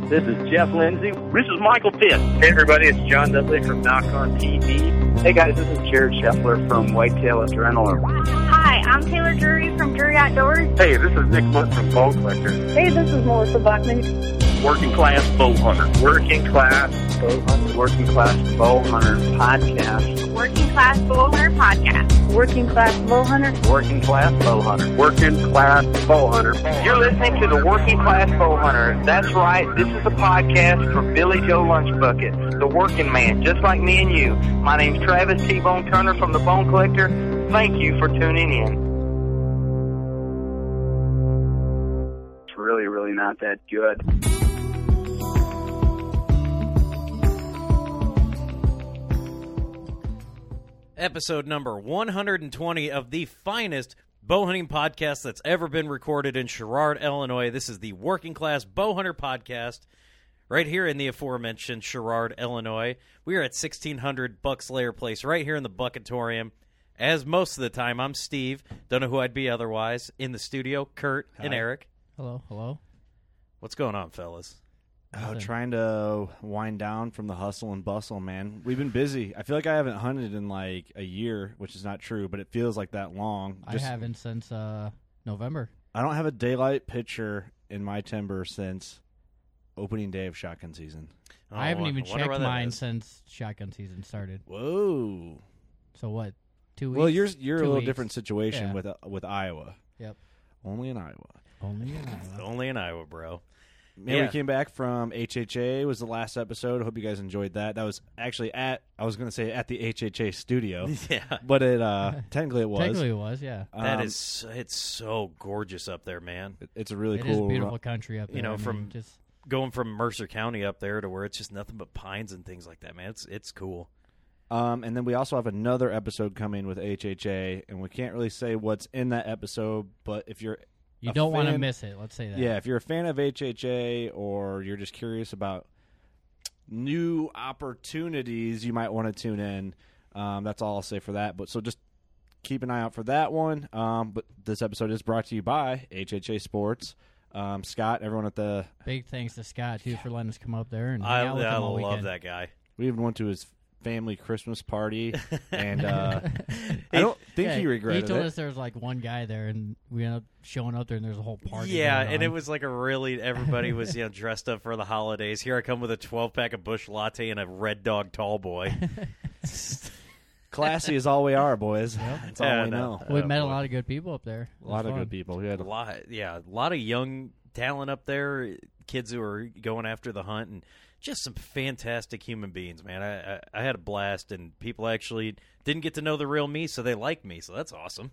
This is Jeff Lindsay. This is Michael Pitt. Hey everybody, it's John Dudley from Knock on TV. Hey guys, this is Jared Scheffler from Whitetail Adrenaline. Hi, I'm Taylor Drury from Drury Outdoors. Hey, this is Nick Munt from Bone Collector. Hey, this is Melissa Bachman. Working Class Bow Hunter. Working Class Bow Hunter. Working Class Bow Hunter Podcast. Working Class Bow Hunter Podcast. Working Class Bow Hunter. Working Class Bow Hunter. Working Class Bow Hunter. You're listening to the Working Class Bow Hunter. That's right, this is a podcast for Billy Joe Lunchbucket, the working man, just like me and you. My name's Travis T-Bone Turner from the Bone Collector. Thank you for tuning in. It's really not that good. Episode number 120 of the finest bow hunting podcast that's ever been recorded in Sherrard, Illinois. This is the Working Class Bow Hunter Podcast right here in the aforementioned Sherrard, Illinois. We are at 1600 Buckslayer Place right here in the Buckatorium. As most of the time, I'm Steve. Don't know who I'd be otherwise. In the studio, Kurt and Eric. Hello. What's going on, fellas? Oh, trying to wind down from the hustle and bustle, man. We've been busy. I feel like I haven't hunted in like a year, which is not true, but it feels like that long. I haven't since November. I don't have a daylight picture in my timber since opening day of shotgun season. I haven't even checked mine since shotgun season started. Whoa. So what, 2 weeks? Well, you're a little weeks. different situation with Iowa. Yep. Only in Iowa. Only in Iowa, bro. Man, we came back from HHA. Was the last episode. I hope you guys enjoyed that. That was actually at the HHA studio. Yeah. But technically it was. Technically it was, yeah. It's so gorgeous up there, man. It's a really cool. It is beautiful country up there. You know, going from Mercer County up there to where it's just nothing but pines and things like that, man. It's cool. And then we also have another episode coming with HHA, and we can't really say what's in that episode, but if you're You don't want to miss it, let's say that. Yeah, if you're a fan of HHA or you're just curious about new opportunities, you might want to tune in. That's all I'll say for that. But so just keep an eye out for that one. But this episode is brought to you by HHA Sports. Scott, everyone at the... Big thanks to Scott, too, for letting us come up there and hang out with him all weekend. I love that guy. We even went to his family Christmas party, and I don't think he regretted it. He told us there was like one guy there, and we ended up showing up there, and there's a whole party. Yeah, and it was like everybody was dressed up for the holidays. Here I come with a 12-pack of Busch Latte and a Red Dog Tall Boy. Classy as all we are, boys. Yep. That's all we know. We met a lot of good people up there. A lot of good people. We had a lot of young talent up there, kids who are going after the hunt, and just some fantastic human beings, man. I had a blast, and people actually didn't get to know the real me, so they like me, so that's awesome.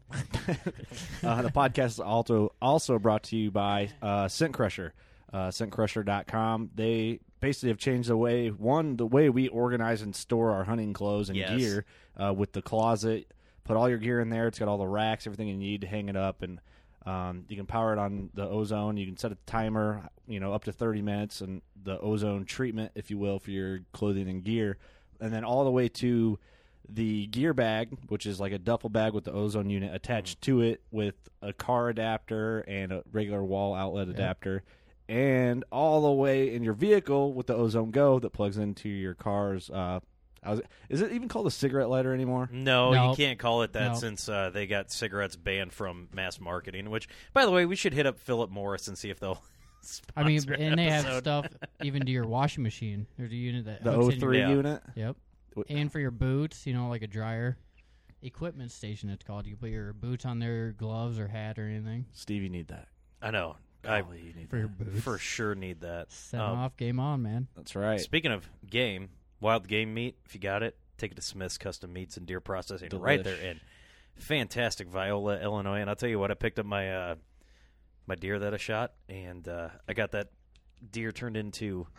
The podcast is also brought to you by Scent Crusher, scentcrusher.com. They basically have changed the way we organize and store our hunting clothes and gear with the closet. Put all your gear in there. It's got all the racks, everything you need to hang it up, and you can power it on the ozone. You can set a timer, up to 30 minutes, and the ozone treatment, if you will, for your clothing and gear. And then all the way to the gear bag, which is like a duffel bag with the ozone unit attached to it with a car adapter and a regular wall outlet adapter. And all the way in your vehicle with the Ozone Go that plugs into your car's is it even called a cigarette lighter anymore? No, you can't call it that since they got cigarettes banned from mass marketing, which, by the way, we should hit up Philip Morris and see if they'll sponsor and they have stuff even to your washing machine. There's a unit that the O3 unit? Yep. And for your boots, like a dryer. Equipment station, it's called. You can put your boots on there, gloves or hat or anything. Steve, you need that. I know. You need for your boots. For sure need that. Set off, game on, man. That's right. Speaking of game, wild game meat, if you got it, take it to Smith's Custom Meats and Deer Processing right there in fantastic Viola, Illinois. And I'll tell you what, I picked up my my deer that I shot, and I got that deer turned into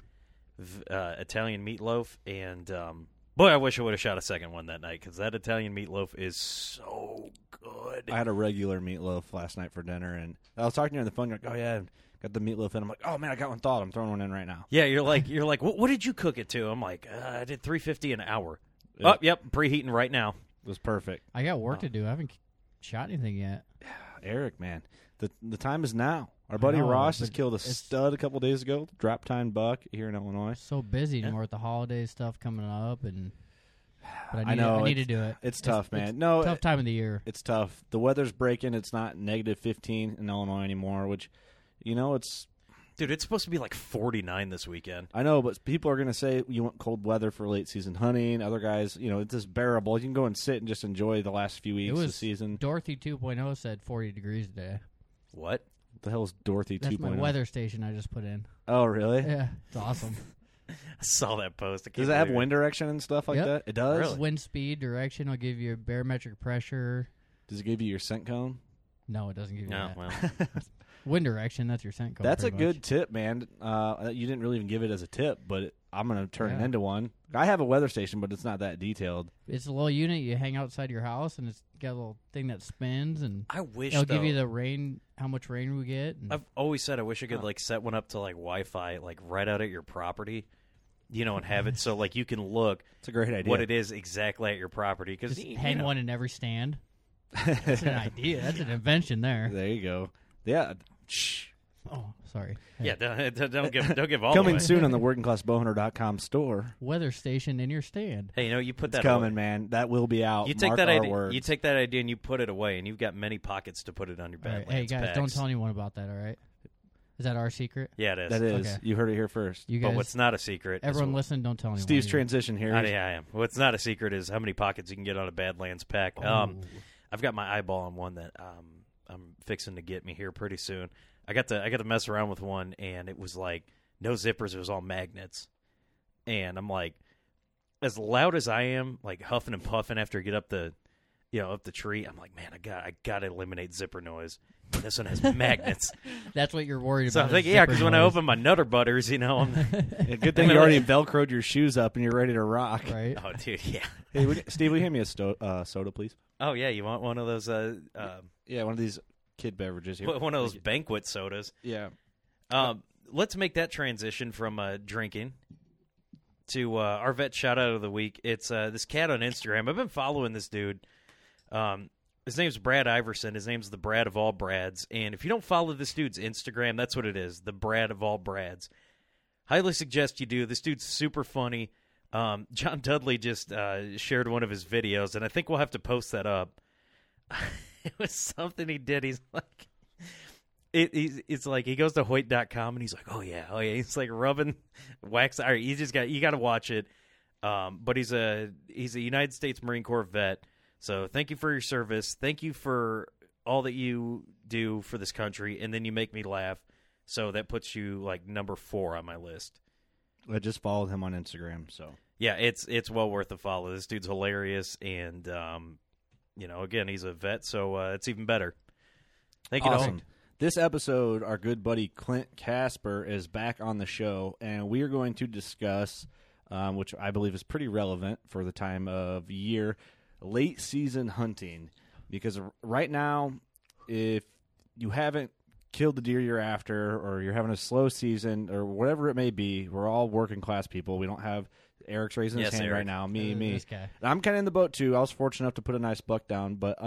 Italian meatloaf, and boy, I wish I would have shot a second one that night, because that Italian meatloaf is so good. I had a regular meatloaf last night for dinner, and I was talking to you on the phone. You're like, oh, yeah, got the meatloaf in. I'm like, oh, man, I got one thawed. I'm throwing one in right now. Yeah, you're like, what did you cook it to? I'm like, I did $350 an hour. Oh, yep, preheating right now. It was perfect. I got work to do. I haven't shot anything yet. Eric, man, the time is now. Our buddy know, Ross has but killed a it's- stud a couple days ago, drop time buck here in Illinois. So busy Yeah. anymore with the holiday stuff coming up, but I know, I need to do it. It's tough, man. It's No, tough time of the year. It's tough. The weather's breaking. It's not negative 15 in Illinois anymore, which, it's. Dude, it's supposed to be like 49 this weekend. I know, but people are going to say you want cold weather for late season hunting. Other guys, it's just bearable. You can go and sit and just enjoy the last few weeks of the season. Dorothy 2.0 said 40 degrees today. What? What the hell is Dorothy 2.0? That's my weather station I just put in. Oh, really? Yeah, it's awesome. I saw that post. Does it have wind direction and stuff like Yep. that? It does? Really? Wind speed, direction will give you barometric pressure. Does it give you your scent cone? No, it doesn't give you No, that. well. Wind direction, that's your scent code. That's a pretty good much. tip, man. You didn't really even give it as a tip, but I'm going to turn it Yeah. into one. I have a weather station, but it's not that detailed. It's a little unit you hang outside your house, and it's got a little thing that spins, and I wish it'll give though, you the rain, how much rain we get. And I've always said I wish I could set one up to like Wi-Fi, like right out at your property, and have it so like you can look. It's a great idea. What it is exactly at your property because just hang one in every stand. That's an idea. That's an invention there. There you go. Yeah. Shh. Oh, sorry. Yeah, don't give all Coming away. soon on the workingclassbowhunter.com store. Weather station in your stand. Hey, you put It's that coming, away. man. That will be out. You take Mark that our idea. words. You take that idea and you put it away, and you've got many pockets to put it on your All right. Badlands Hey, guys, packs. don't tell anyone about that, all right? Is that our secret? Yeah, it is. That is. Okay. You heard it here first. You guys, But what's not a secret? everyone is, listen, don't tell anyone. Steve's either. transition here. I am. What's not a secret is how many pockets you can get on a Badlands pack. Oh. I've got my eyeball on one that I'm fixing to get me here pretty soon. I got to mess around with one, and it was like no zippers. It was all magnets, and I'm like, as loud as I am, like huffing and puffing after I get up the tree. I'm like, man, I got to eliminate zipper noise. And this one has magnets. That's what you're worried So about. I'm thinking, is because zipper when I noise. open my Nutter Butters, I'm Yeah, good thing you already Velcroed your shoes up and you're ready to rock. Right. oh, dude, yeah. Hey, Steve, will you hand me a soda, please? Oh, yeah, you want one of those? Yeah, one of these kid beverages here. One of those banquet sodas. Yeah. Let's make that transition from drinking to our vet shout out of the week. It's this cat on Instagram. I've been following this dude. His name's Brad Iverson. His name's the Brad of all Brads. And if you don't follow this dude's Instagram, that's what it is, the Brad of all Brads. Highly suggest you do. This dude's super funny. John Dudley just shared one of his videos, and I think we'll have to post that up. It was something he did. He's like, it's like he goes to Hoyt.com and he's like, oh yeah. He's like rubbing wax. All right, you got to watch it. But he's a United States Marine Corps vet. So thank you for your service. Thank you for all that you do for this country, and then you make me laugh. So that puts you like number 4 on my list. I just followed him on Instagram, so. Yeah, it's well worth a follow. This dude's hilarious, and again, he's a vet, so it's even better. Thank you, Awesome. Dalton. This episode, our good buddy Clint Casper is back on the show, and we are going to discuss, which I believe is pretty relevant for the time of year, late season hunting. Because right now, if you haven't killed the deer you're after, or you're having a slow season, or whatever it may be, we're all working class people. We don't have Eric's raising his hand Eric. right now. Me. This guy. I'm kind of in the boat too. I was fortunate enough to put a nice buck down, but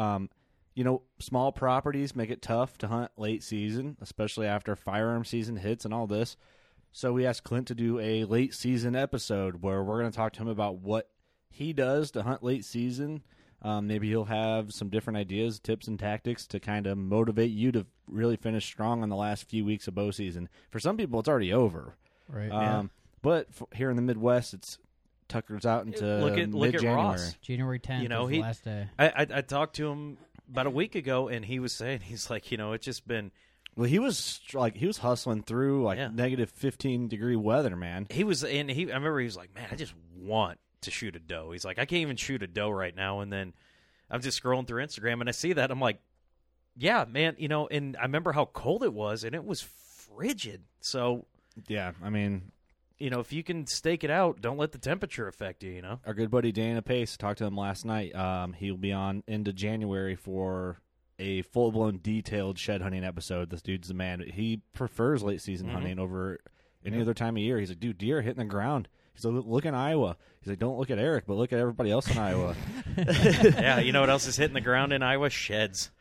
small properties make it tough to hunt late season, especially after firearm season hits and all this. So we asked Clint to do a late season episode where we're going to talk to him about what he does to hunt late season. Maybe he'll have some different ideas, tips, and tactics to kind of motivate you to really finish strong on the last few weeks of bow season. For some people, it's already over. Right. But here in the Midwest, it's tuckers out into Look at mid-January. Ross. January 10th was the last day. I talked to him about a week ago, and he was saying, he's like, it's just been. Well, he was hustling through negative 15-degree weather, man. He was, and I remember he was like, man, I just want to shoot a doe. He's like, I can't even shoot a doe right now. And then I'm just scrolling through Instagram, and I see that. I'm like, yeah, man, and I remember how cold it was, and it was frigid. So, yeah, I mean, if you can stake it out, don't let the temperature affect you, Our good buddy Dana Pace, talked to him last night. He'll be on into January for a full-blown detailed shed hunting episode. This dude's the man. He prefers late season hunting over any other time of year. He's like, dude, deer are hitting the ground. He's like, look in Iowa. He's like, don't look at Eric, but look at everybody else in Iowa. Yeah, you know what else is hitting the ground in Iowa? Sheds.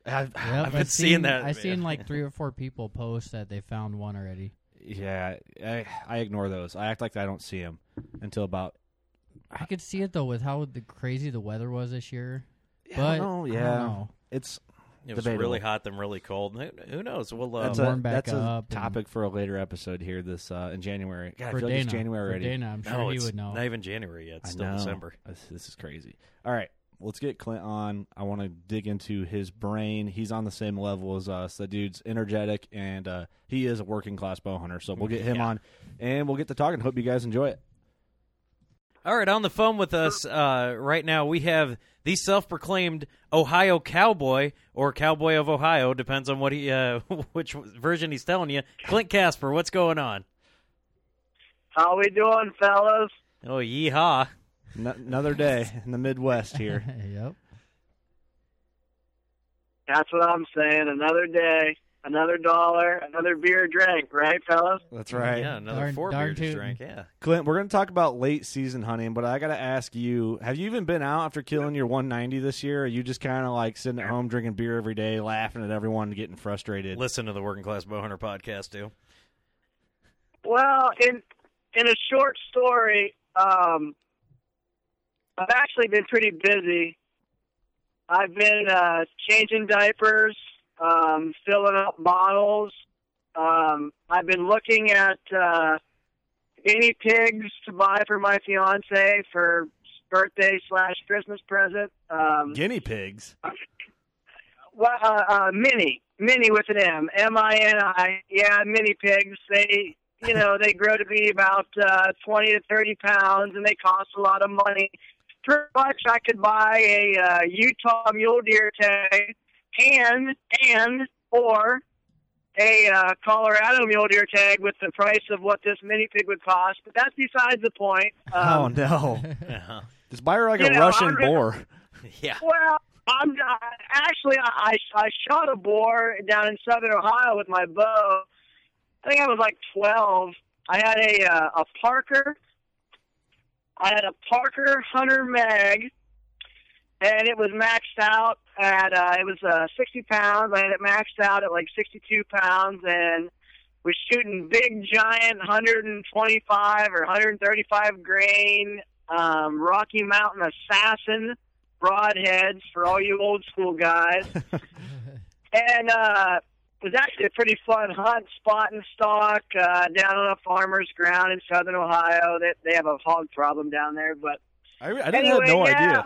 I've been seeing that. I've seen like 3 or 4 people post that they found one already. Yeah, I ignore those. I act like I don't see them until about. I could see it though with how crazy the weather was this year. Yeah, but I don't know. It was debatable. really hot, then really cold. Who knows? We'll warm back that's up. a topic for a later episode here. This in January. God, For I feel Dana, like it's January already. For Dana, I'm sure he it's would know. Not even January yet. It's still December. This is crazy. All right, let's get Clint on. I want to dig into his brain. He's on the same level as us. The dude's energetic, and he is a working class bow hunter. So we'll get him on, and we'll get to talking. Hope you guys enjoy it. All right, on the phone with us right now, we have the self-proclaimed Ohio Cowboy, or Cowboy of Ohio, depends on what he which version he's telling you. Clint Casper, what's going on? How we doing, fellas? Oh, yeehaw. Another day in the Midwest here. Yep. That's what I'm saying. Another day, another dollar, another beer drank, right, fellas? That's right. Yeah, another 4 beers to drink, yeah. Clint, we're going to talk about late season hunting, but I got to ask you, have you even been out after killing your 190 this year? Or are you just kind of like sitting at home drinking beer every day, laughing at everyone and getting frustrated? Listen to the Working Class Bowhunter podcast, too. Well, in a short story, I've actually been pretty busy. I've been changing diapers, filling up bottles. I've been looking at guinea pigs to buy for my fiance for birthday/Christmas present. Guinea pigs? Well, mini with an M, M-I-N-I. Yeah, mini pigs. They, they grow to be about 20 to 30 pounds, and they cost a lot of money. Pretty much, I could buy a Utah mule deer tag or a Colorado mule deer tag with the price of what this mini pig would cost. But that's besides the point. Oh no! Just buy her like a Russian boar. Yeah. Well, I shot a boar down in southern Ohio with my bow. I think I was like 12. I had a Parker. I had a Parker Hunter Mag, and it was maxed out at, it was 60 pounds. I had it maxed out at like 62 pounds, and was shooting big, giant 125 or 135 grain Rocky Mountain Assassin broadheads for all you old school guys. And it was actually a pretty fun hunt, spot and stalk, down on a farmer's ground in southern Ohio. They have a hog problem down there, but I didn't have no idea.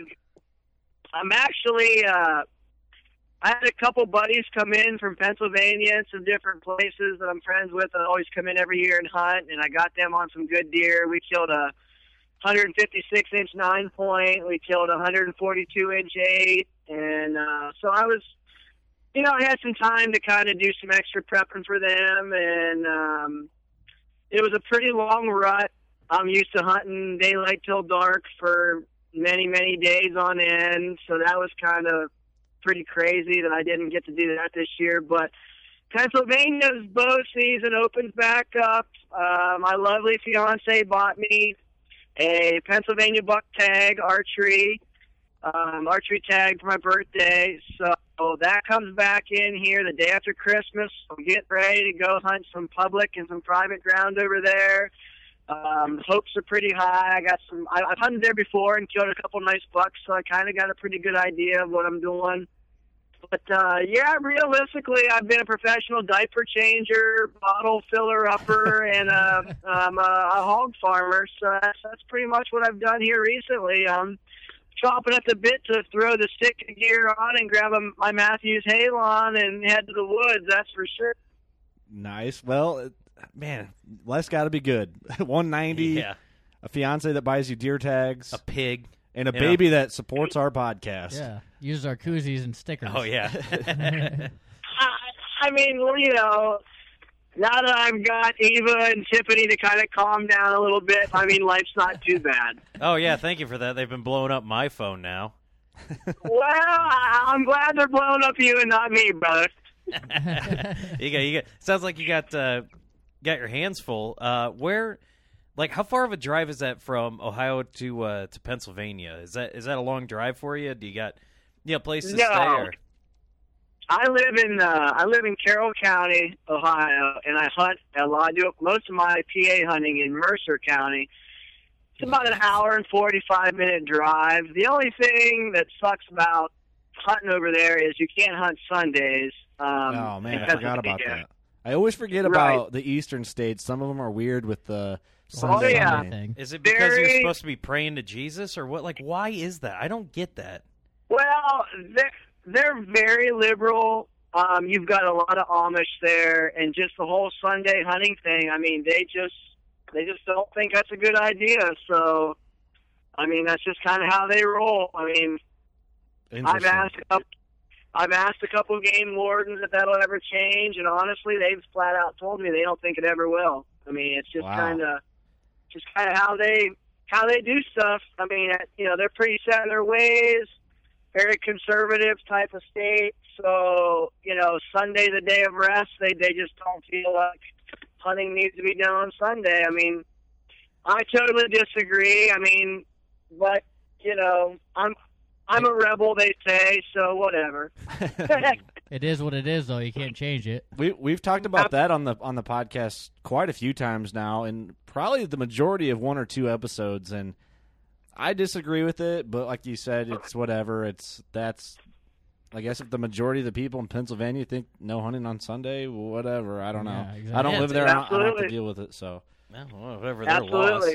I'm actually, I had a couple buddies come in from Pennsylvania and some different places that I'm friends with that always come in every year and hunt, and I got them on some good deer. We killed a 156-inch 9-point. We killed a 142-inch 8, and so I was, I had some time to kind of do some extra prepping for them, and it was a pretty long rut. I'm used to hunting daylight till dark for many, many days on end, so that was kind of pretty crazy that I didn't get to do that this year. But Pennsylvania's bow season opens back up. My lovely fiance bought me a Pennsylvania buck tag archery tag for my birthday, so that comes back in here the day after Christmas. I'm getting ready to go hunt some public and some private ground over there. Hopes are pretty high. I've hunted there before and killed a couple nice bucks, so I kind of got a pretty good idea of what I'm doing. But yeah, realistically, I've been a professional diaper changer, bottle filler upper, and I'm a hog farmer. So that's pretty much what I've done here recently. Chopping at the bit to throw the stick of gear on and grab my Matthews Halon and head to the woods, that's for sure. Nice. Well, man, life's got to be good. 190, yeah. A fiance that buys you deer tags, a pig, and a baby that supports our podcast. Yeah, uses our koozies and stickers. Oh, yeah. I mean, now that I've got Eva and Tiffany to kind of calm down a little bit, I mean, life's not too bad. Oh, yeah, thank you for that. They've been blowing up my phone now. Well, I'm glad they're blowing up you and not me, brother. You got. Sounds like you got your hands full. How far of a drive is that from Ohio to Pennsylvania? Is that a long drive for you? Do you got places to stay? Or? I live in Carroll County, Ohio, and I hunt a lot. I do most of my PA hunting in Mercer County. It's about an hour and 45-minute drive. The only thing that sucks about hunting over there is you can't hunt Sundays. Oh man, I forgot about that. I always forget about the eastern states. Some of them are weird with the Sunday thing. Is it because you're supposed to be praying to Jesus or what? Like, why is that? I don't get that. Well, they're very liberal. You've got a lot of Amish there, and just the whole Sunday hunting thing. I mean, they just don't think that's a good idea. So, I mean, that's just kind of how they roll. I mean, I've asked a couple of game wardens if that'll ever change, and honestly, they've flat out told me they don't think it ever will. I mean, it's just kind of how they do stuff. I mean, they're pretty set in their ways. Very conservative type of state, so Sunday's a day of rest. They just don't feel like hunting needs to be done on Sunday. I mean, I totally disagree. I mean, but I'm a rebel, they say, so whatever. It is what it is, though. You can't change it. We've talked about that on the podcast quite a few times now, and probably the majority of one or two episodes, and I disagree with it, but like you said, it's whatever. I guess if the majority of the people in Pennsylvania think no hunting on Sunday, whatever. I don't know. Yeah, exactly. I don't live there. I don't have to deal with it. So, whatever. Absolutely.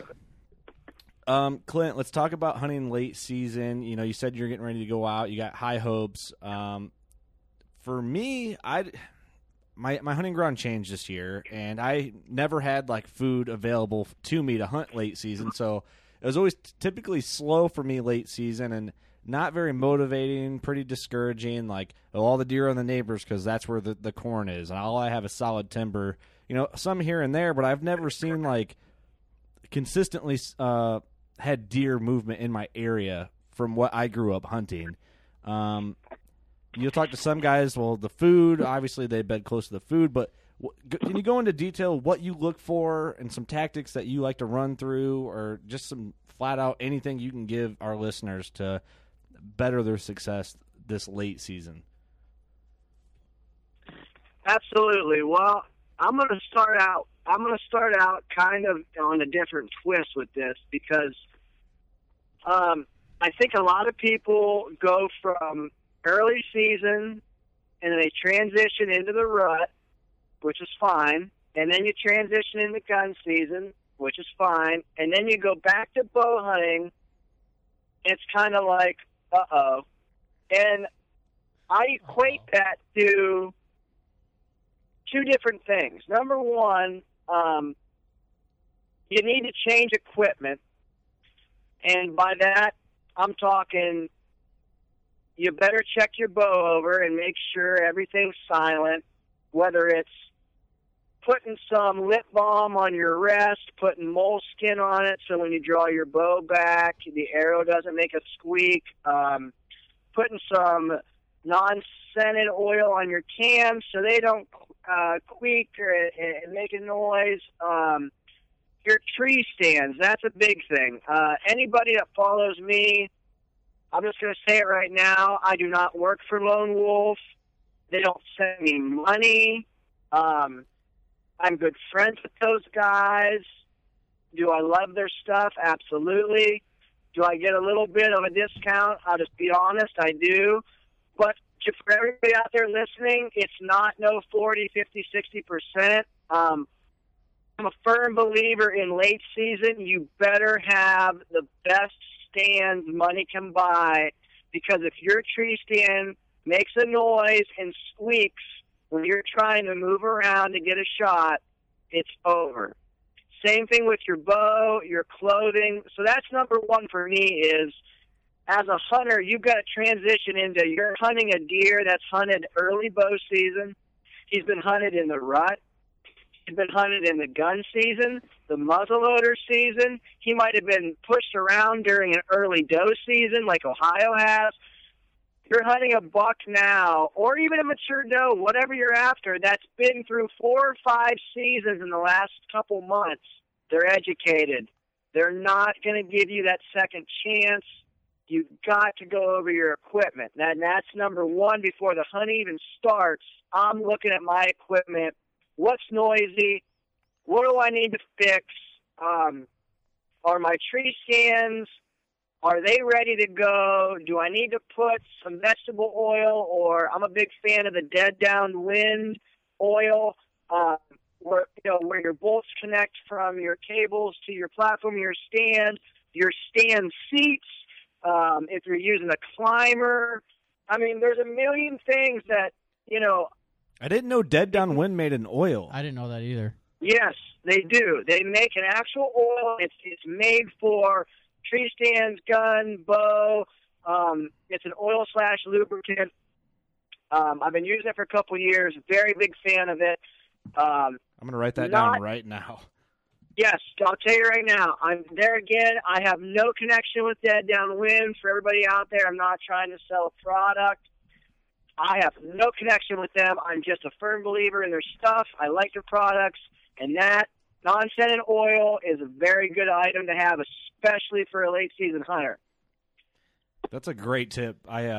Clint, let's talk about hunting late season. You said you're getting ready to go out. You got high hopes. For me, my hunting ground changed this year, and I never had like food available to me to hunt late season. So it was always typically slow for me late season and not very motivating, pretty discouraging. Like, all the deer on the neighbors because that's where the corn is, and all I have is solid timber. Some here and there, but I've never seen like consistently had deer movement in my area from what I grew up hunting. You'll talk to some guys, well, the food, obviously they bed close to the food, but can you go into detail what you look for and some tactics that you like to run through, or just some flat out anything you can give our listeners to better their success this late season? Absolutely. Well, I'm going to start out kind of on a different twist with this because I think a lot of people go from early season and they transition into the rut, which is fine, and then you transition into gun season, which is fine, and then you go back to bow hunting. It's kind of like, uh-oh. And I equate that to two different things. Number one, you need to change equipment. And by that, I'm talking you better check your bow over and make sure everything's silent, whether it's putting some lip balm on your rest, putting moleskin on it so when you draw your bow back, the arrow doesn't make a squeak, putting some non-scented oil on your cams so they don't squeak or make a noise. Your tree stands, that's a big thing. Anybody that follows me, I'm just going to say it right now, I do not work for Lone Wolf. They don't send me money. I'm good friends with those guys. Do I love their stuff? Absolutely. Do I get a little bit of a discount? I'll just be honest, I do. But for everybody out there listening, it's not no 40, 50, 60%. I'm a firm believer in late season. You better have the best stands money can buy, because if your tree stand makes a noise and squeaks when you're trying to move around to get a shot, it's over. Same thing with your bow, your clothing. So that's number one for me is, as a hunter, you've got to transition into, you're hunting a deer that's hunted early bow season. He's been hunted in the rut. He's been hunted in the gun season, the muzzleloader season. He might have been pushed around during an early doe season like Ohio has. You're hunting a buck now, or even a mature doe, whatever you're after, that's been through 4 or 5 seasons in the last couple months. They're educated. They're not going to give you that second chance. you've got to go over your equipment. And that's number one. Before the hunt even starts, I'm looking at my equipment. What's noisy? What do I need to fix? Are my tree stands, are they ready to go? Do I need to put some vegetable oil, or I'm a big fan of the dead downwind oil, where your bolts connect from your cables to your platform, your stand seats, if you're using a climber. I mean, there's a million things that, I didn't know dead downwind made an oil. I didn't know that either. Yes, they do. They make an actual oil. It's made for tree stands, gun, bow. It's an oil/lubricant. I've been using it for a couple of years. Very big fan of it. I'm going to write that down right now. Yes, I'll tell you right now. I'm there again. I have no connection with dead downwind. For everybody out there, I'm not trying to sell a product. I have no connection with them. I'm just a firm believer in their stuff. I like their products, and that non-scented oil is a very good item to have, especially for a late-season hunter. That's a great tip.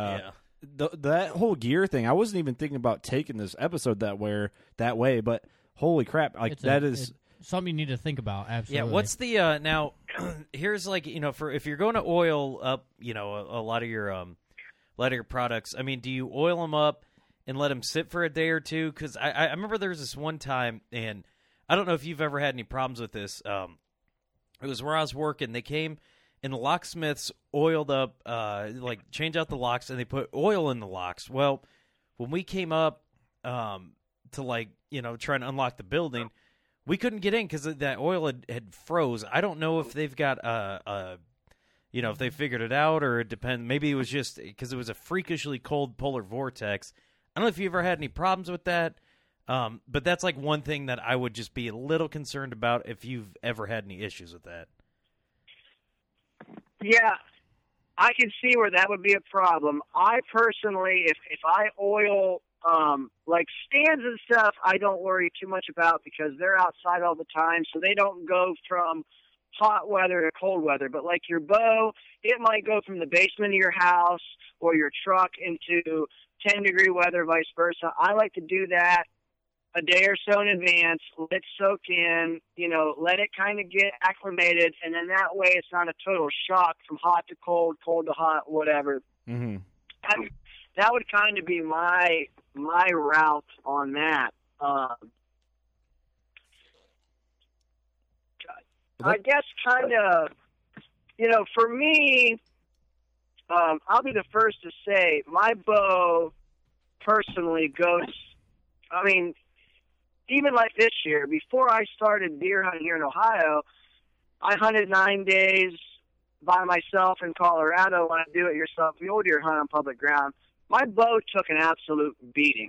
That whole gear thing, I wasn't even thinking about taking this episode that way, but holy crap, it's something you need to think about. Absolutely. Yeah. What's the now? Here's for if you're going to oil up, a lot of your products. I mean, do you oil them up and let them sit for a day or two? Because I remember there was this one time, and I don't know if you've ever had any problems with this. It was where I was working. They came and the locksmiths oiled up, change out the locks, and they put oil in the locks. Well, when we came up to try and unlock the building, we couldn't get in because that oil had froze. I don't know if they've got if they figured it out, or it depends. Maybe it was just because it was a freakishly cold polar vortex. I don't know if you ever had any problems with that, but that's like one thing that I would just be a little concerned about if you've ever had any issues with that. Yeah, I can see where that would be a problem. I personally, if I oil like stands and stuff, I don't worry too much about because they're outside all the time, so they don't go from hot weather to cold weather. But like your bow, it might go from the basement of your house or your truck into 10-degree weather, vice versa. I like to do that a day or so in advance, let it soak in, let it kind of get acclimated, and then that way it's not a total shock from hot to cold, cold to hot, whatever. Mm-hmm. That would kind of be my route on that. I guess kind of, for me, I'll be the first to say my bow personally goes, even like this year, before I started deer hunting here in Ohio, I hunted 9 days by myself in Colorado when I do it yourself mule deer hunt on public ground. My bow took an absolute beating.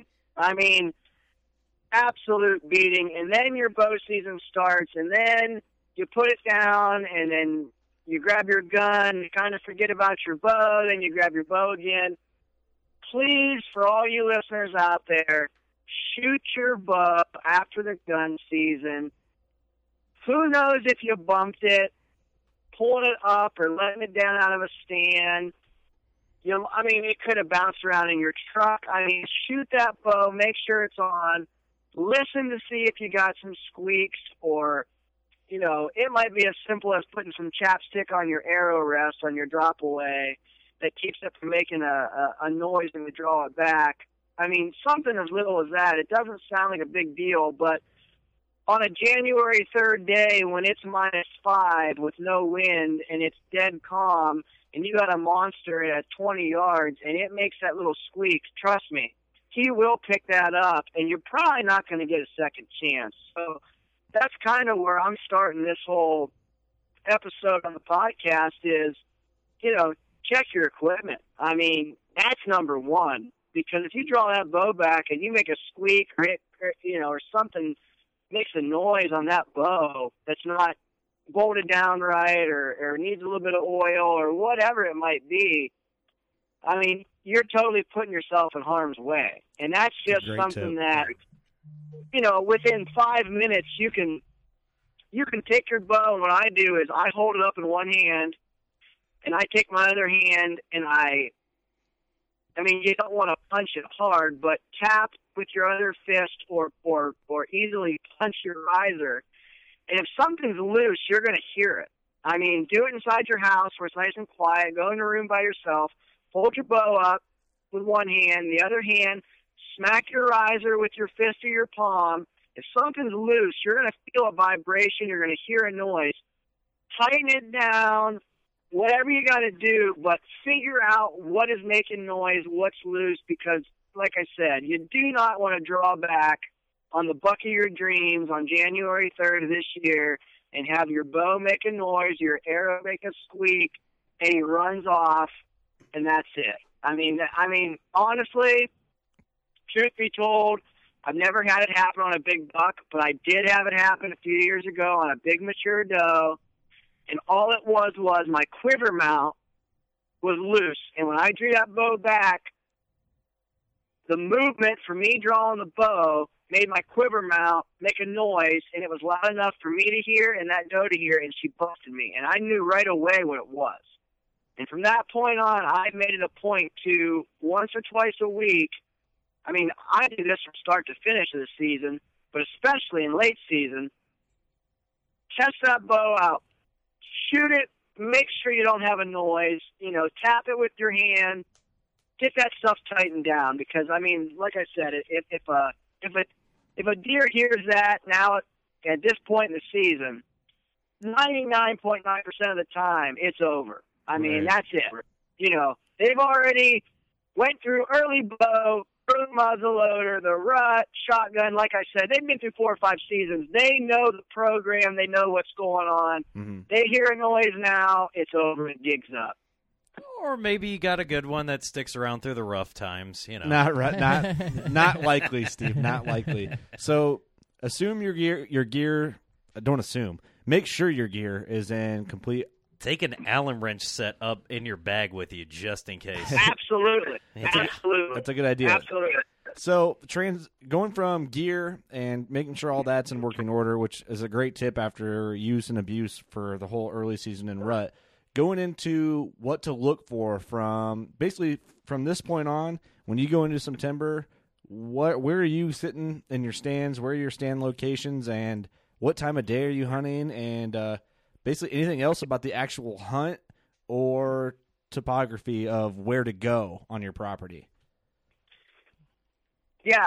Absolute beating. And then your bow season starts, and then you put it down, and then you grab your gun, you kind of forget about your bow, then you grab your bow again. Please, for all you listeners out there, shoot your bow after the gun season. Who knows if you bumped it, pulling it up or letting it down out of a stand. It could have bounced around in your truck. Shoot that bow, make sure it's on. Listen to see if you got some squeaks, or, it might be as simple as putting some chapstick on your arrow rest on your drop away that keeps it from making a noise when you draw it back. Something as little as that. It doesn't sound like a big deal, but on a January 3rd day when it's -5 with no wind and it's dead calm and you got a monster at 20 yards and it makes that little squeak, trust me, he will pick that up and you're probably not going to get a second chance. So that's kind of where I'm starting this whole episode on the podcast is, check your equipment. That's number one. Because if you draw that bow back and you make a squeak or something makes a noise on that bow that's not bolted down right or needs a little bit of oil or whatever it might be, you're totally putting yourself in harm's way. And that's just something that, within 5 minutes you can take your bow, and what I do is I hold it up in one hand and I take my other hand and I mean, you don't want to punch it hard, but tap with your other fist or easily punch your riser. And if something's loose, you're going to hear it. I mean, do it inside your house where it's nice and quiet. Go in the room by yourself. Hold your bow up with one hand. The other hand, smack your riser with your fist or your palm. If something's loose, you're going to feel a vibration. You're going to hear a noise. Tighten it down, whatever you got to do, but figure out what is making noise, what's loose, because, like I said, you do not want to draw back on the buck of your dreams on January 3rd of this year and have your bow make a noise, your arrow make a squeak, and he runs off, and that's it. I mean, honestly, truth be told, I've never had it happen on a big buck, but I did have it happen a few years ago on a big mature doe, and all it was my quiver mount was loose. And when I drew that bow back, the movement for me drawing the bow made my quiver mount make a noise, and it was loud enough for me to hear and that doe to hear, and she busted me. And I knew right away what it was. And from that point on, I made it a point to once or twice a week. I mean, I do this from start to finish of the season, but especially in late season, test that bow out. Shoot it, make sure you don't have a noise, tap it with your hand, get that stuff tightened down, because, I mean, like I said, if a deer hears that now at this point in the season, 99.9% of the time, it's over. I mean, that's it. They've already went through early bow, early muzzleloader, the rut, shotgun. Like I said, they've been through 4 or 5 seasons. They know the program. They know what's going on. Mm-hmm. They hear a noise now. It's over. It gigs up. Or maybe you got a good one that sticks around through the rough times. Not not likely, Steve. Not likely. So assume your gear. Don't assume. Make sure your gear is in complete. Take an Allen wrench set up in your bag with you just in case. Absolutely. Absolutely. That's a good idea. Absolutely. So going from gear and making sure all that's in working order, which is a great tip after use and abuse for the whole early season in rut, going into what to look for from this point on, when you go into September, where are you sitting in your stands, where are your stand locations, and what time of day are you hunting, and basically anything else about the actual hunt or topography of where to go on your property. Yeah,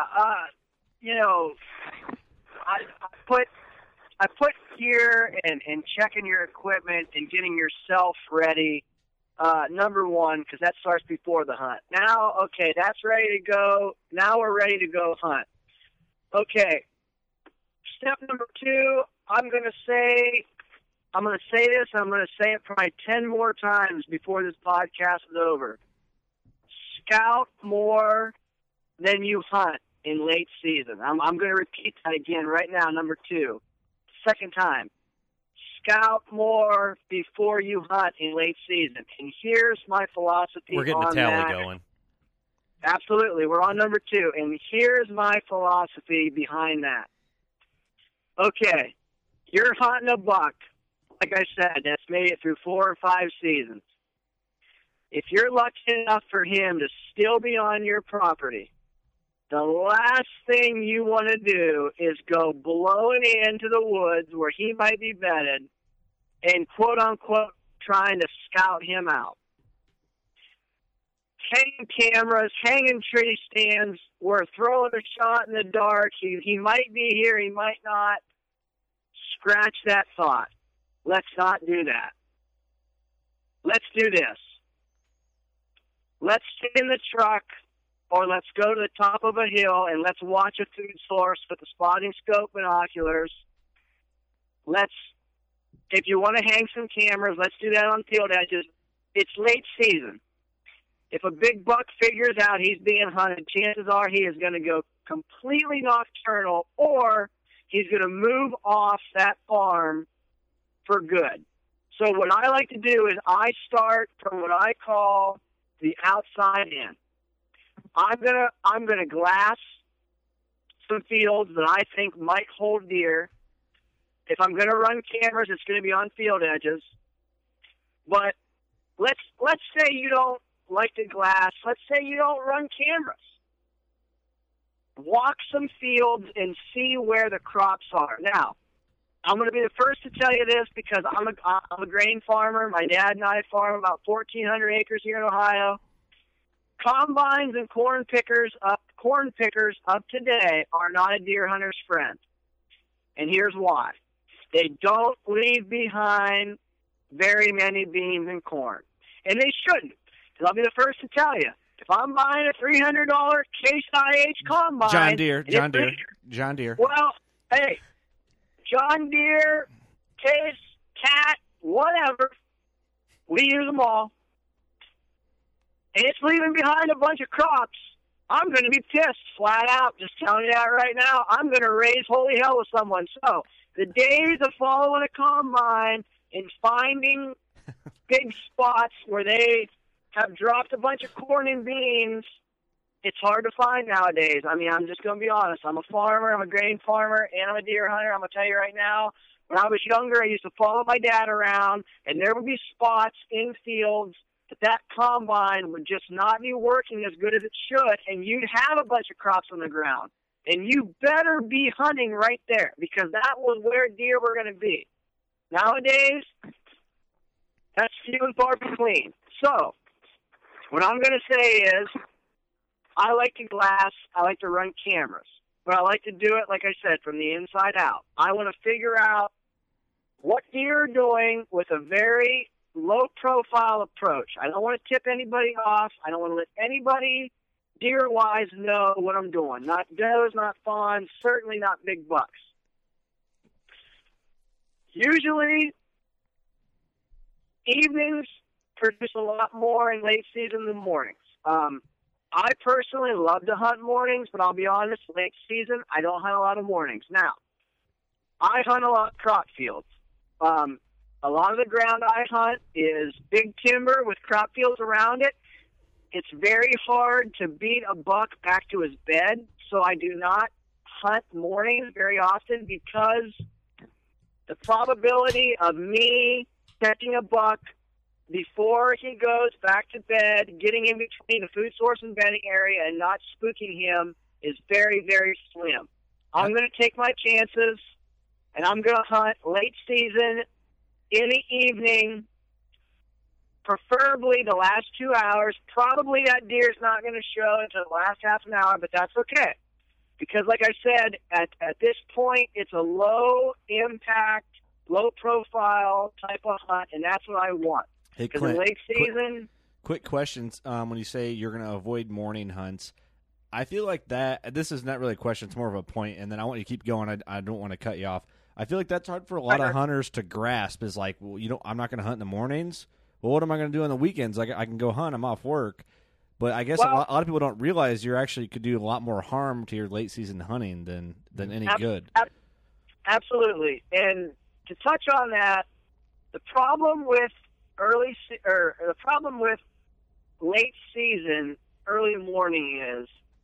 I put gear and checking your equipment and getting yourself ready, number one, because that starts before the hunt. Now, okay, that's ready to go. Now we're ready to go hunt. Okay, step number 2, I'm going to say this, I'm going to say it probably 10 more times before this podcast is over. Scout more than you hunt in late season. I'm going to repeat that again right now, number 2. Second time. Scout more before you hunt in late season. And here's my philosophy on that. We're getting a tally going. Absolutely. We're on number 2. And here's my philosophy behind that. Okay. You're hunting a buck, like I said, that's made it through 4 or 5 seasons. If you're lucky enough for him to still be on your property, the last thing you want to do is go blowing into the woods where he might be bedded and, quote-unquote, trying to scout him out. Hanging cameras, hanging tree stands, we're throwing a shot in the dark. He might be here, he might not. Scratch that thought. Let's not do that. Let's do this. Let's sit in the truck, or let's go to the top of a hill and let's watch a food source with the spotting scope binoculars. If you want to hang some cameras, let's do that on field edges. It's late season. If a big buck figures out he's being hunted, chances are he is going to go completely nocturnal, or he's going to move off that farm for good. So what I like to do is I start from what I call the outside in. I'm gonna glass some fields that I think might hold deer. If I'm gonna run cameras, it's gonna be on field edges. But let's say you don't like the glass. Let's say you don't run cameras. Walk some fields and see where the crops are. Now, I'm going to be the first to tell you this because I'm a grain farmer. My dad and I farm about 1,400 acres here in Ohio. Combines and corn pickers up today are not a deer hunter's friend. And here's why. They don't leave behind very many beans and corn. And they shouldn't. Because I'll be the first to tell you, if I'm buying a $300 Case IH combine... John Deere. Well, hey, John Deere, Case, Cat, whatever. We use them all. And it's leaving behind a bunch of crops. I'm going to be pissed, flat out. Just telling you that right now. I'm going to raise holy hell with someone. So, the days of following a combine and finding big spots where they have dropped a bunch of corn and beans, it's hard to find nowadays. I mean, I'm just going to be honest. I'm a farmer. I'm a grain farmer, and I'm a deer hunter. I'm going to tell you right now, when I was younger, I used to follow my dad around, and there would be spots in fields that combine would just not be working as good as it should, and you'd have a bunch of crops on the ground. And you better be hunting right there, because that was where deer were going to be. Nowadays, that's few and far between. So, what I'm going to say is, I like to glass, I like to run cameras, but I like to do it, like I said, from the inside out. I want to figure out what deer are doing with a very low-profile approach. I don't want to tip anybody off. I don't want to let anybody, deer-wise, know what I'm doing. Not does, not fawns, certainly not big bucks. Usually, evenings produce a lot more in late season than mornings. I personally love to hunt mornings, but I'll be honest, late season, I don't hunt a lot of mornings. Now, I hunt a lot of crop fields. A lot of the ground I hunt is big timber with crop fields around it. It's very hard to beat a buck back to his bed, so I do not hunt mornings very often because the probability of me catching a buck before he goes back to bed, getting in between the food source and bedding area and not spooking him is very, very slim. I'm going to take my chances, and I'm going to hunt late season in the evening, preferably the last 2 hours. Probably that deer's not going to show until the last half an hour, but that's okay. Because like I said, at this point, it's a low-impact, low-profile type of hunt, and that's what I want. Hey, Because Clint, in late season... Quick questions. When you say you're going to avoid morning hunts, I feel like that, this is not really a question, it's more of a point, and then I want you to keep going. I don't want to cut you off. I feel like that's hard for a lot of hunters to grasp. Is like, well, I'm not going to hunt in the mornings. Well, what am I going to do on the weekends? I can go hunt. I'm off work. But I guess a lot of people don't realize you actually could do a lot more harm to your late season hunting than any good. Absolutely. And to touch on that, the problem with the problem with late season, early morning is,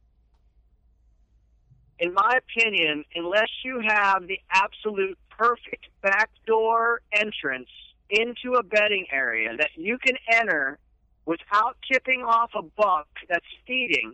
in my opinion, unless you have the absolute perfect backdoor entrance into a bedding area that you can enter without tipping off a buck that's feeding,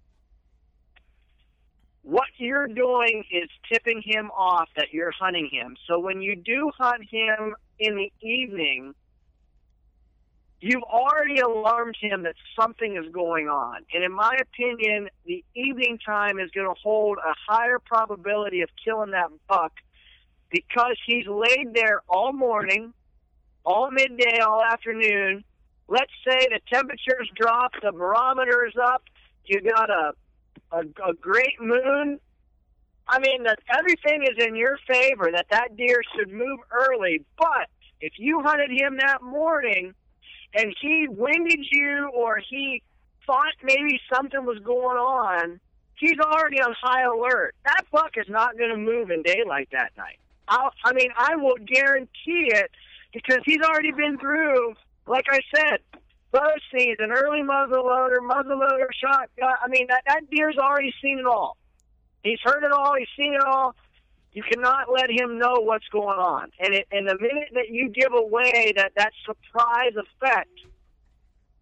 what you're doing is tipping him off that you're hunting him. So when you do hunt him in the evening, you've already alarmed him that something is going on. And in my opinion, the evening time is going to hold a higher probability of killing that buck because he's laid there all morning, all midday, all afternoon. Let's say the temperature's dropped, the barometer's up, you got a great moon. I mean, everything is in your favor that deer should move early. But if you hunted him that morning and he winded you or he thought maybe something was going on, he's already on high alert. That buck is not going to move in daylight that night. I will guarantee it because he's already been through, like I said, bow season, early muzzleloader, shotgun. I mean, that deer's already seen it all. He's heard it all. He's seen it all. You cannot let him know what's going on. And the minute that you give away that surprise effect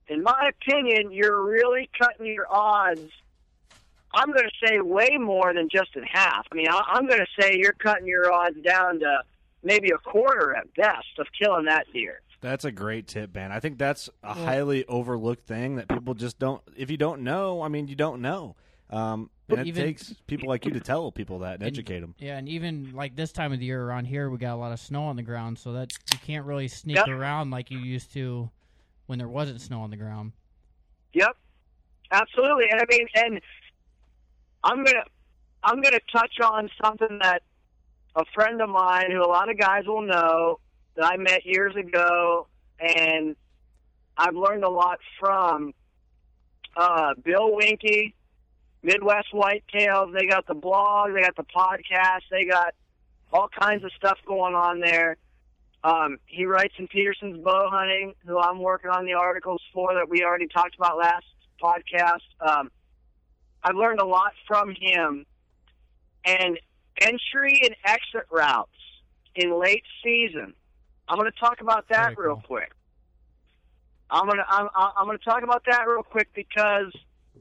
in my opinion, you're really cutting your odds. I'm going to say way more than just in half. I mean, I'm going to say you're cutting your odds down to maybe a quarter at best of killing that deer. That's a great tip, man. I think that's a highly overlooked thing that people just don't. If you don't know, I mean, you don't know. And it takes people like you to tell people that and educate them. Yeah, and even like this time of the year around here, we got a lot of snow on the ground, so that you can't really sneak around like you used to when there wasn't snow on the ground. Yep, absolutely. And I mean, and I'm gonna touch on something that a friend of mine, who a lot of guys will know, that I met years ago, and I've learned a lot from. Bill Winke, Midwest Whitetails. They got the blog, they got the podcast, they got all kinds of stuff going on there. He writes in Peterson's Bow Hunting, who I'm working on the articles for that we already talked about last podcast. I've learned a lot from him. And entry and exit routes in late season. I'm going to talk about that real quick. I'm going to talk about that real quick because,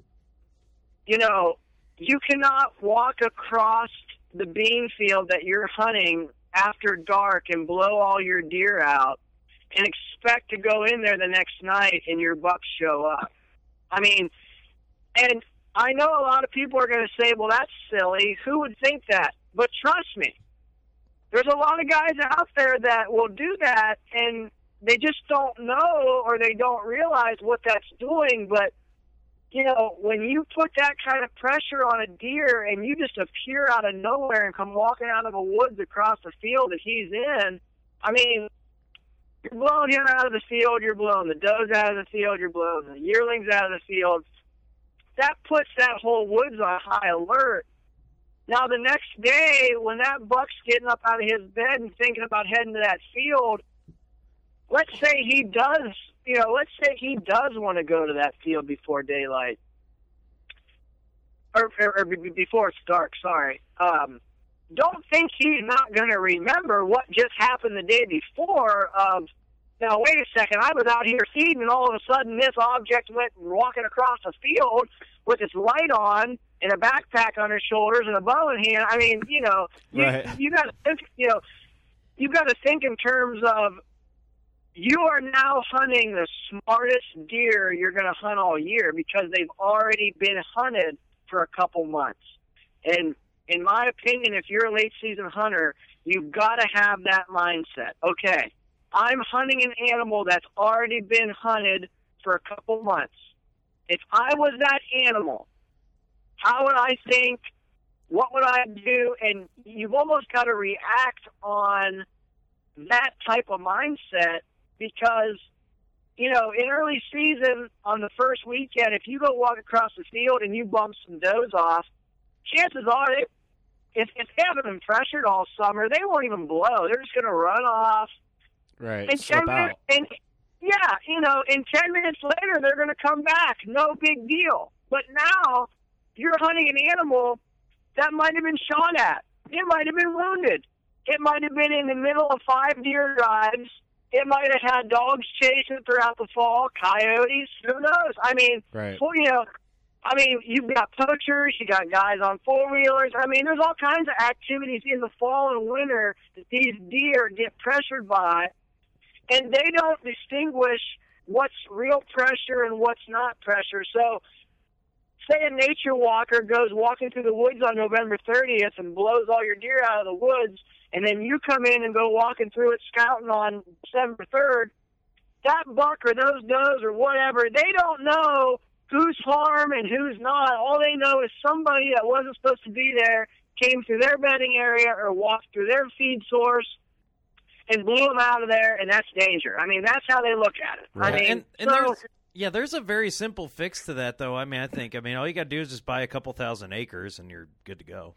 you know, you cannot walk across the bean field that you're hunting after dark and blow all your deer out and expect to go in there the next night and your bucks show up. I mean, and I know a lot of people are going to say, well, that's silly. Who would think that? But trust me, there's a lot of guys out there that will do that, and they just don't know or they don't realize what that's doing. But, you know, when you put that kind of pressure on a deer and you just appear out of nowhere and come walking out of the woods across the field that he's in, I mean, you're blowing him out of the field, you're blowing the does out of the field, you're blowing the yearlings out of the field. That puts that whole woods on high alert. Now, the next day, when that buck's getting up out of his bed and thinking about heading to that field, let's say he does want to go to that field before daylight. Or before it's dark, sorry. Don't think he's not going to remember what just happened the day before. Now, wait a second, I was out here feeding, and all of a sudden this object went walking across the field with its light on and a backpack on his shoulders and a bow in hand. I mean, you know, you got to think, you know, you've got to think in terms of you are now hunting the smartest deer you're going to hunt all year because they've already been hunted for a couple months. And in my opinion, if you're a late season hunter, you've got to have that mindset. Okay, I'm hunting an animal that's already been hunted for a couple months. If I was that animal, how would I think? What would I do? And you've almost got to react on that type of mindset because, you know, in early season on the first weekend, if you go walk across the field and you bump some does off, chances are if they haven't been pressured all summer, they won't even blow. They're just going to run off. Right. And Slip out. And yeah, you know, in 10 minutes later, they're going to come back. No big deal. But now you're hunting an animal that might have been shot at. It might have been wounded. It might have been in the middle of 5 deer drives. It might have had dogs chasing throughout the fall, coyotes. Who knows? I mean, you know, I mean, you've got poachers, you got guys on four-wheelers. I mean, there's all kinds of activities in the fall and winter that these deer get pressured by, and they don't distinguish what's real pressure and what's not pressure. So say a nature walker goes walking through the woods on November 30th and blows all your deer out of the woods, and then you come in and go walking through it scouting on December 3rd, that buck or those does or whatever, they don't know who's harmed and who's not. All they know is somebody that wasn't supposed to be there came through their bedding area or walked through their feed source and blew them out of there, and that's danger. I mean, that's how they look at it. Right. I mean, there's a very simple fix to that, though. I mean, all you got to do is just buy a couple thousand acres, and you're good to go.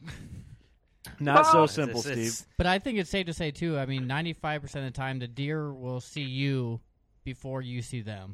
Not so simple, Steve. But I think it's safe to say, too, I mean, 95% of the time, the deer will see you before you see them.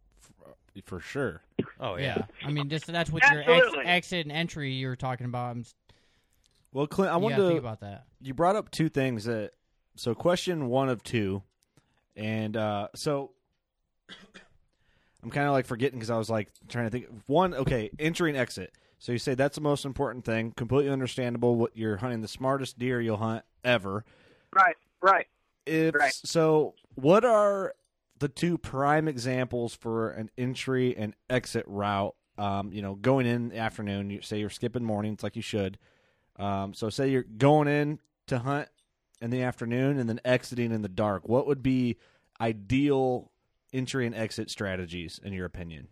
For sure. Oh, yeah. I mean, that's what your exit and entry you were talking about. Well, Clint, I wanted to think about that. You brought up two things. So question 1 of 2. And so I'm kind of like forgetting because I was like trying to think. One, okay, entry and exit. So you say that's the most important thing. Completely understandable. What you're hunting the smartest deer you'll hunt ever. Right. Right. So what are the two prime examples for an entry and exit route? Going in the afternoon, you say you're skipping mornings like you should. So say you're going in to hunt in the afternoon and then exiting in the dark. What would be ideal entry and exit strategies in your opinion?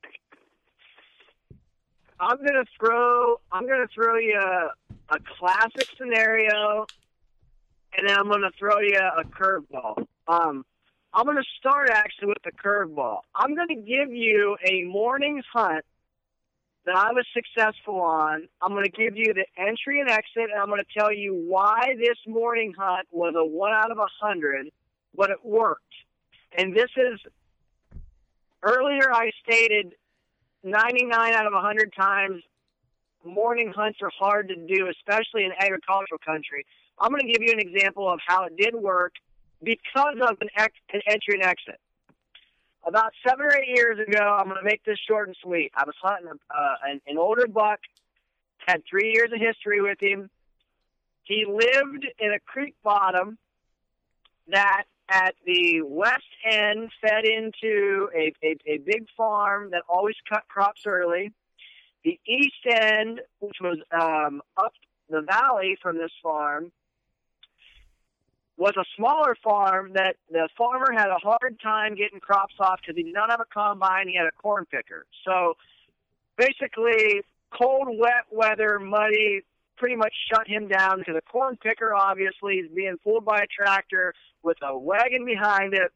I'm gonna throw you a classic scenario, and then I'm gonna throw you a curveball. I'm gonna start actually with the curveball. I'm gonna give you a morning's hunt that I was successful on. I'm going to give you the entry and exit, and I'm going to tell you why this morning hunt was a 1 out of 100, but it worked. And this is, earlier I stated 99 out of 100 times morning hunts are hard to do, especially in agricultural country. I'm going to give you an example of how it did work because of an entry and exit. About 7 or 8 years ago, I'm going to make this short and sweet. I was hunting an older buck, had 3 years of history with him. He lived in a creek bottom that at the west end fed into a big farm that always cut crops early. The east end, which was up the valley from this farm, was a smaller farm that the farmer had a hard time getting crops off because he did not have a combine. He had a corn picker. So basically, cold, wet weather, muddy, pretty much shut him down because a corn picker obviously is being pulled by a tractor with a wagon behind it.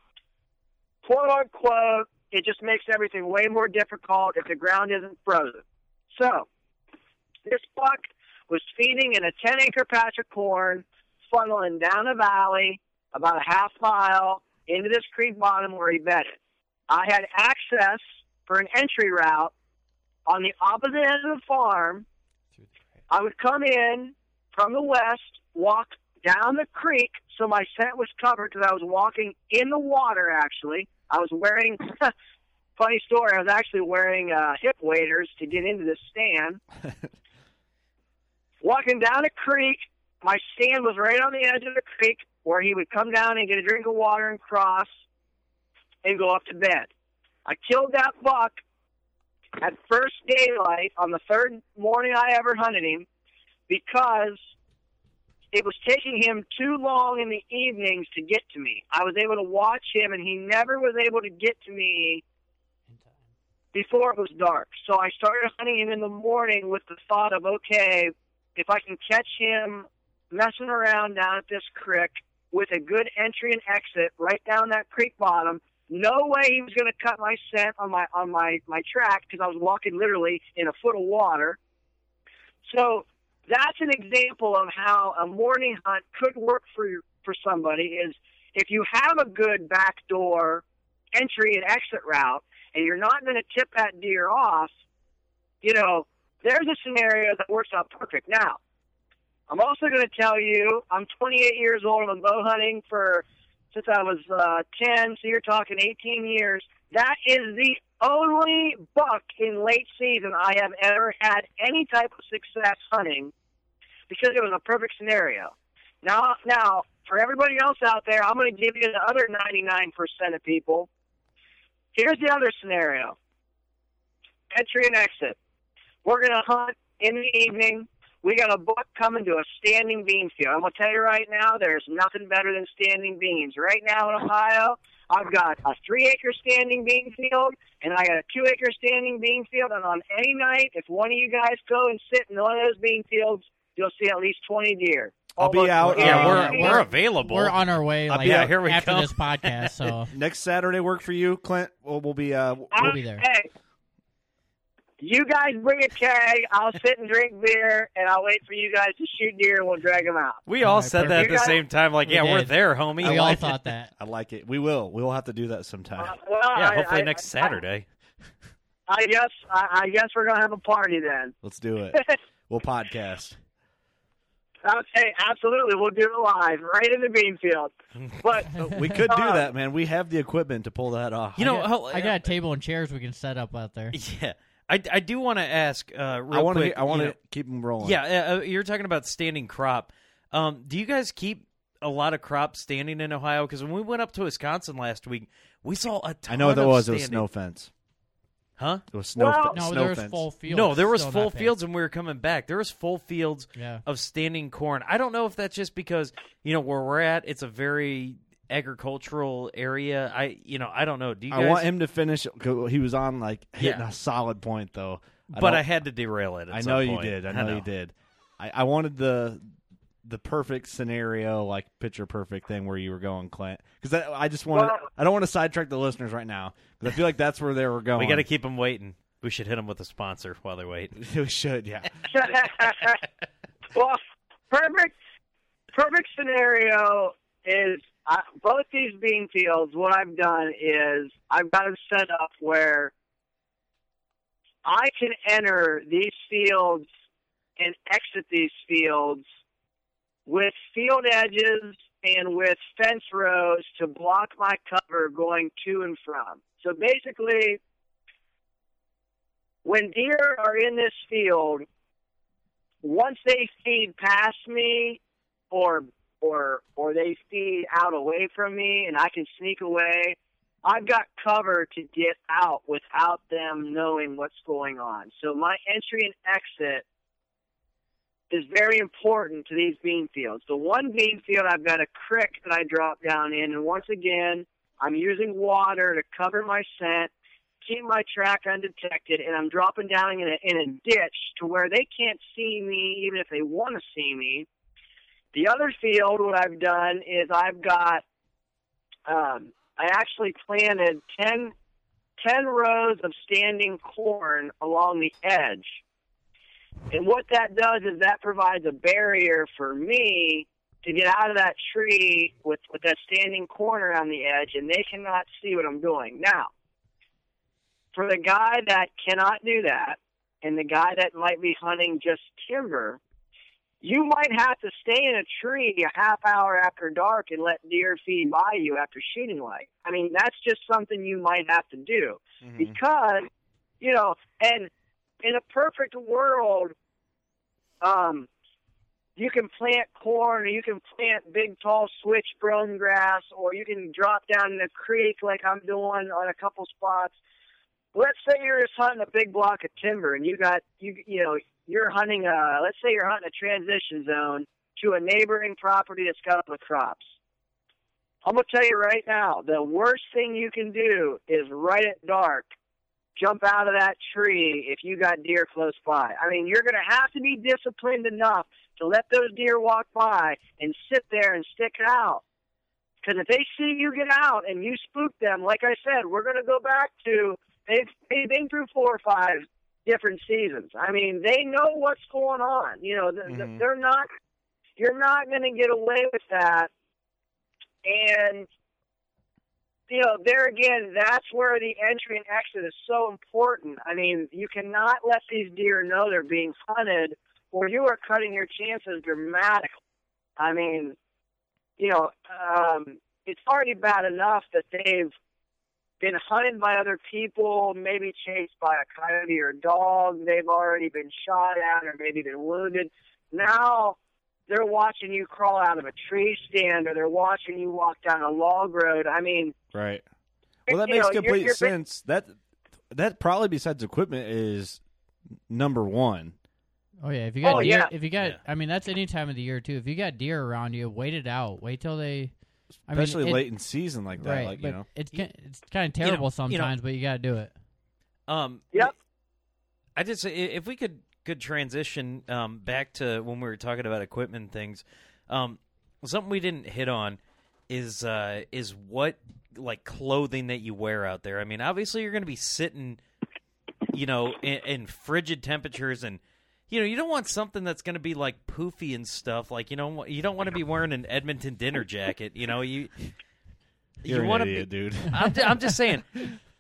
Quote unquote, it just makes everything way more difficult if the ground isn't frozen. So this buck was feeding in a 10-acre patch of corn, funneling down a valley about a half mile into this creek bottom where he bedded. I had access for an entry route on the opposite end of the farm. I would come in from the west, walk down the creek so my scent was covered because I was walking in the water, actually. I was wearing, funny story, I was actually wearing hip waders to get into this stand. Walking down a creek, my stand was right on the edge of the creek where he would come down and get a drink of water and cross and go up to bed. I killed that buck at first daylight on the third morning I ever hunted him because it was taking him too long in the evenings to get to me. I was able to watch him, and he never was able to get to me before it was dark. So I started hunting him in the morning with the thought of, okay, if I can catch him messing around down at this creek with a good entry and exit right down that creek bottom, no way he was going to cut my scent on my track because I was walking literally in a foot of water. So that's an example of how a morning hunt could work for somebody is if you have a good backdoor entry and exit route and you're not going to tip that deer off, there's a scenario that works out perfect. Now, I'm also going to tell you, I'm 28 years old. I've been bow hunting since I was 10, so you're talking 18 years. That is the only buck in late season I have ever had any type of success hunting because it was a perfect scenario. Now, for everybody else out there, I'm going to give you the other 99% of people. Here's the other scenario. Entry and exit. We're going to hunt in the evening. We got a buck coming to a standing bean field. I'm going to tell you right now, there's nothing better than standing beans. Right now in Ohio, I've got a 3-acre standing bean field, and I got a 2-acre standing bean field. And on any night, if one of you guys go and sit in one of those bean fields, you'll see at least 20 deer. I'll be out. Yeah, we're available. We're on our way. Here we after come. this podcast. So next Saturday work for you, Clint? We'll be there. Hey, you guys bring a keg. I'll sit and drink beer, and I'll wait for you guys to shoot deer, and we'll drag them out. We all said that at the same time. Like, we're there, homie. We all thought that. I like it. We will. We will have to do that sometime. Hopefully next Saturday. I guess we're gonna have a party then. Let's do it. We'll podcast. Okay, absolutely. We'll do it live, right in the bean field. But we could do that, man. We have the equipment to pull that off. You know, I got a table and chairs we can set up out there. Yeah. I do want to ask real quick. I want to keep them rolling. Yeah, you're talking about standing crop. Do you guys keep a lot of crop standing in Ohio? Because when we went up to Wisconsin last week, we saw a ton. I know what that of was. standing. It was snow fence. Huh? It was snow. No, snow there was fence. full fields. No, there was still full not fields, and we were coming back. There was full fields Yeah. of standing corn. I don't know if that's just because where we're at, it's a very agricultural area. I don't know. Do you guys? I want him to finish. He was on hitting Yeah. a solid point though. I had to derail it. At I some know you point. did. I know you did. I wanted the perfect scenario, picture perfect thing where you were going, Clint. Because I just want. I don't want to sidetrack the listeners right now because I feel like that's where they were going. We got to keep them waiting. We should hit them with a sponsor while they wait. We should, yeah. Well, perfect scenario is both these bean fields. What I've done is I've got them set up where I can enter these fields and exit these fields with field edges and with fence rows to block my cover going to and from. So basically, when deer are in this field, once they feed past me or they feed out away from me and I can sneak away, I've got cover to get out without them knowing what's going on. So my entry and exit is very important to these bean fields. The one bean field, I've got a creek that I drop down in, and once again, I'm using water to cover my scent, keep my track undetected, and I'm dropping down in a ditch to where they can't see me even if they want to see me. The other field, what I've done is I've got, I actually planted 10 rows of standing corn along the edge. And what that does is that provides a barrier for me to get out of that tree with that standing corn around the edge, and they cannot see what I'm doing. Now, for the guy that cannot do that, and the guy that might be hunting just timber, you might have to stay in a tree a half hour after dark and let deer feed by you after shooting light. I mean, that's just something you might have to do. Mm-hmm. Because, and in a perfect world, you can plant corn, or you can plant big, tall switch brome grass, or you can drop down in a creek like I'm doing on a couple spots. Let's say you're just hunting a big block of timber, and you're hunting let's say you're hunting a transition zone to a neighboring property that's got the crops. I'm going to tell you right now, the worst thing you can do is right at dark, jump out of that tree if you got deer close by. I mean, you're going to have to be disciplined enough to let those deer walk by and sit there and stick it out. Because if they see you get out and you spook them, like I said, we're going to go back to, they've been through 4 or 5 different seasons. I mean, they know what's going on. They're not, you're not going to get away with that. And there again, that's where the entry and exit is so important. I mean, you cannot let these deer know they're being hunted, or you are cutting your chances dramatically. I mean, it's already bad enough that they've been hunted by other people, maybe chased by a coyote or a dog. They've already been shot at or maybe been wounded. Now they're watching you crawl out of a tree stand, or they're watching you walk down a log road. I mean, right. Well, that makes complete sense. That probably, besides equipment, is number one. Oh yeah, if you got deer, I mean, that's any time of the year too. If you got deer around you, wait it out. Wait till they, especially late in season like that. Right, it's kind of terrible sometimes, but you got to do it. Yep. I just say if we could transition back to when we were talking about equipment things. Something we didn't hit on is what clothing that you wear out there. I mean, obviously you're going to be sitting, in frigid temperatures, and you don't want something that's going to be poofy and stuff. You don't want to be wearing an Edmonton dinner jacket. You You're want an idiot, dude. I'm just saying.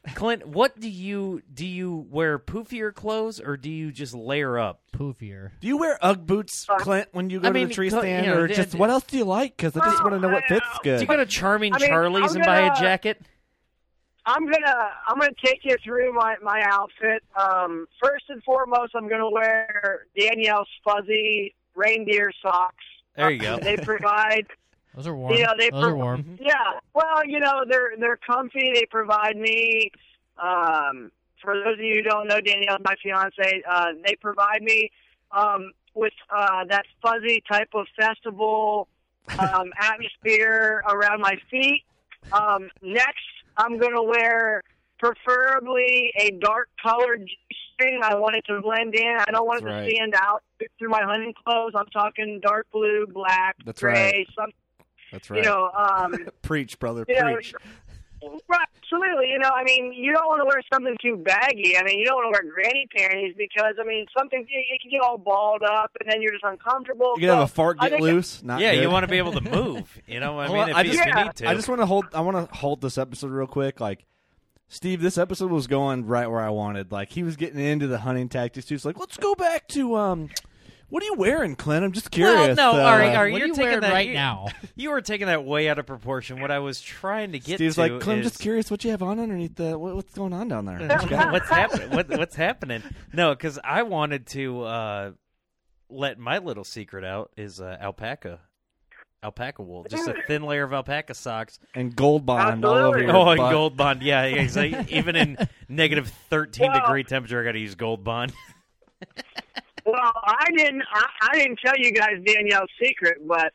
Clint, what do you wear poofier clothes or do you just layer up? Poofier. Do you wear UGG boots, Clint, when you go to the tree stand, or just what else do you like? Because I just want to know what fits good. Do you go to Charming Charlie's and buy a jacket? I'm gonna take you through my outfit. First and foremost, I'm gonna wear Danielle's fuzzy reindeer socks. There you go. They provide. Those are warm. Those are warm. Yeah. Well, they're comfy. They provide me. For those of you who don't know, Danielle, my fiance, they provide me with that fuzzy type of festival atmosphere around my feet. Next, I'm going to wear preferably a dark colored G-string. I want it to blend in. I don't want it to stand out through my hunting clothes. I'm talking dark blue, black, gray, something. That's right. Preach, brother, preach. Right, absolutely. You don't want to wear something too baggy. You don't want to wear granny panties because, something, it can get all balled up and then you're just uncomfortable. You can have a fart get loose. You want to be able to move. If you need to. I just want to hold this episode real quick. Like, Steve, this episode was going right where I wanted. Like, he was getting into the hunting tactics too. It's like, let's go back to, what are you wearing, Clint? I'm just curious. Well, no, Ari, what you're are you taking wearing that right now. You were taking that way out of proportion. What I was trying to get Steve's to like, Clint, I'm is, just curious what you have on underneath the. What's going on down there? What's happening? What's happening? No, because I wanted to let my little secret out is alpaca wool, just a thin layer of alpaca socks and Gold Bond all over your butt. and Gold Bond, yeah. Exactly. Even in negative 13-degree temperature, I got to use Gold Bond. Well, I didn't tell you guys Danielle's secret, but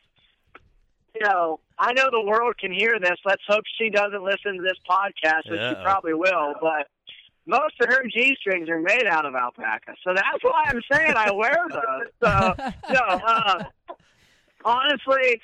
I know the world can hear this. Let's hope she doesn't listen to this podcast, which she probably will. But most of her G-strings are made out of alpaca, so that's why I'm saying I wear those. Honestly.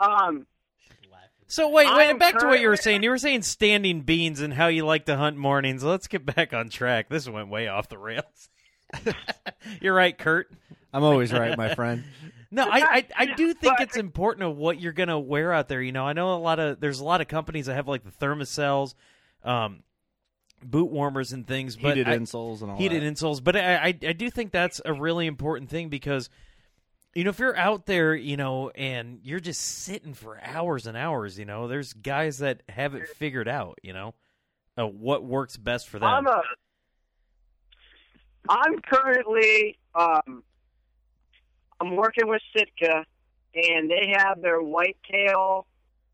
So wait, back to what you were saying. You were saying standing beans and how you like to hunt mornings. Let's get back on track. This went way off the rails. You're right, Kurt. I'm always right, my friend. No, I do think it's important of what you're gonna wear out there. I know there's a lot of companies that have like the thermocells, boot warmers and things, but heated insoles and all heated insoles. But I do think that's a really important thing because if you're out there, and you're just sitting for hours and hours, there's guys that have it figured out, what works best for them. I'm currently I'm working with Sitka, and they have their whitetail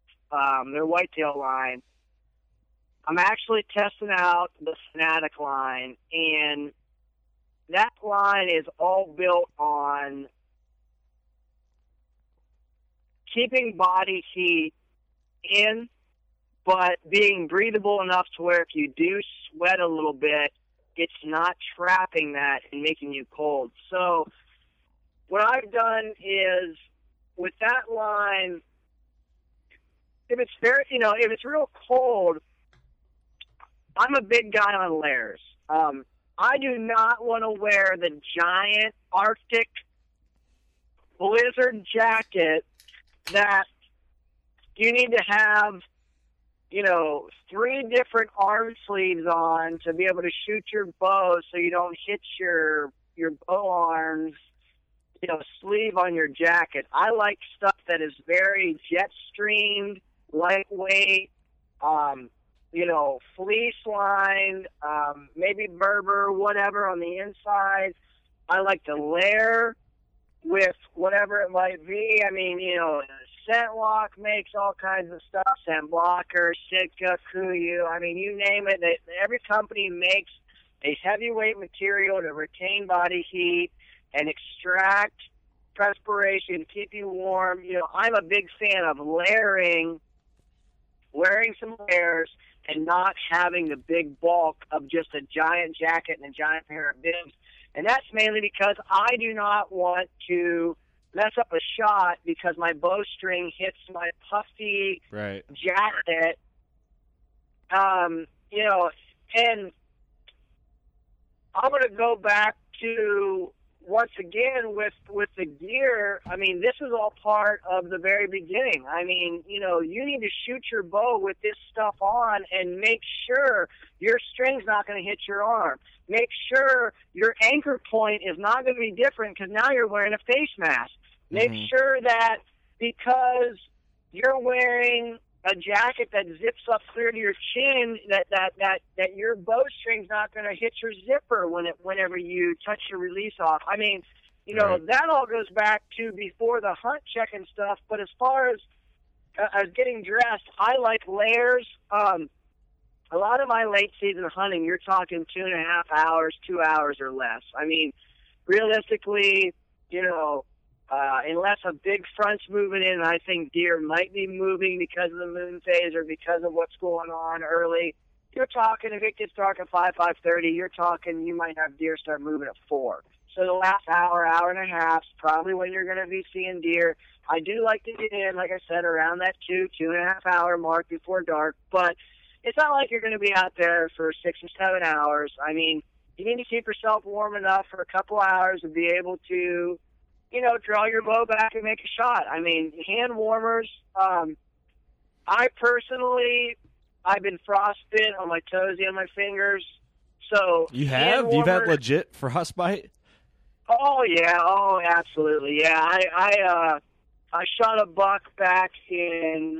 line. I'm actually testing out the Fanatic line, and that line is all built on keeping body heat in, but being breathable enough to where if you do sweat a little bit, it's not trapping that and making you cold. So what I've done is with that line, if it's real cold, I'm a big guy on layers. I do not want to wear the giant Arctic blizzard jacket that you need to have 3 different arm sleeves on to be able to shoot your bow so you don't hit your bow arms, sleeve on your jacket. I like stuff that is very jet streamed, lightweight, fleece lined, maybe Berber, whatever on the inside. I like to layer with whatever it might be. Scentlock makes all kinds of stuff. Scent Blocker, Sitka, Kuiu. You name it. Every company makes a heavyweight material to retain body heat and extract perspiration, keep you warm. I'm a big fan of layering, wearing some layers, and not having the big bulk of just a giant jacket and a giant pair of bibs. And that's mainly because I do not want to mess up a shot because my bowstring hits my puffy jacket. And I'm going to go back to once again, with the gear, I mean, this is all part of the very beginning. I mean, you know, you need to shoot your bow with this stuff on and make sure your string's not going to hit your arm. Make sure your anchor point is not going to be different because now you're wearing a face mask. Make sure that because you're wearing a jacket that zips up clear to your chin, that your bowstring's not going to hit your zipper whenever you touch your release off. I mean, you know, that all goes back to before the hunt check and stuff. But as far as getting dressed, I like layers. A lot of my late season hunting, you're talking 2.5 hours, 2 hours or less. I mean, realistically, you know, unless a big front's moving in, I think deer might be moving because of the moon phase or because of what's going on early. You're talking, if it gets dark at 5:30, you're talking you might have deer start moving at 4. So the last hour, hour and a half is probably when you're going to be seeing deer. I do like to get in, like I said, around that 2.5 hour mark before dark, but it's not like you're going to be out there for 6 or 7 hours. I mean, you need to keep yourself warm enough for a couple hours to be able to, you know, draw your bow back and make a shot. I mean, hand warmers. I personally, I've been frostbit on my toes and my fingers. So you have? You've had legit frostbite? Oh yeah, oh absolutely, yeah. I shot a buck back in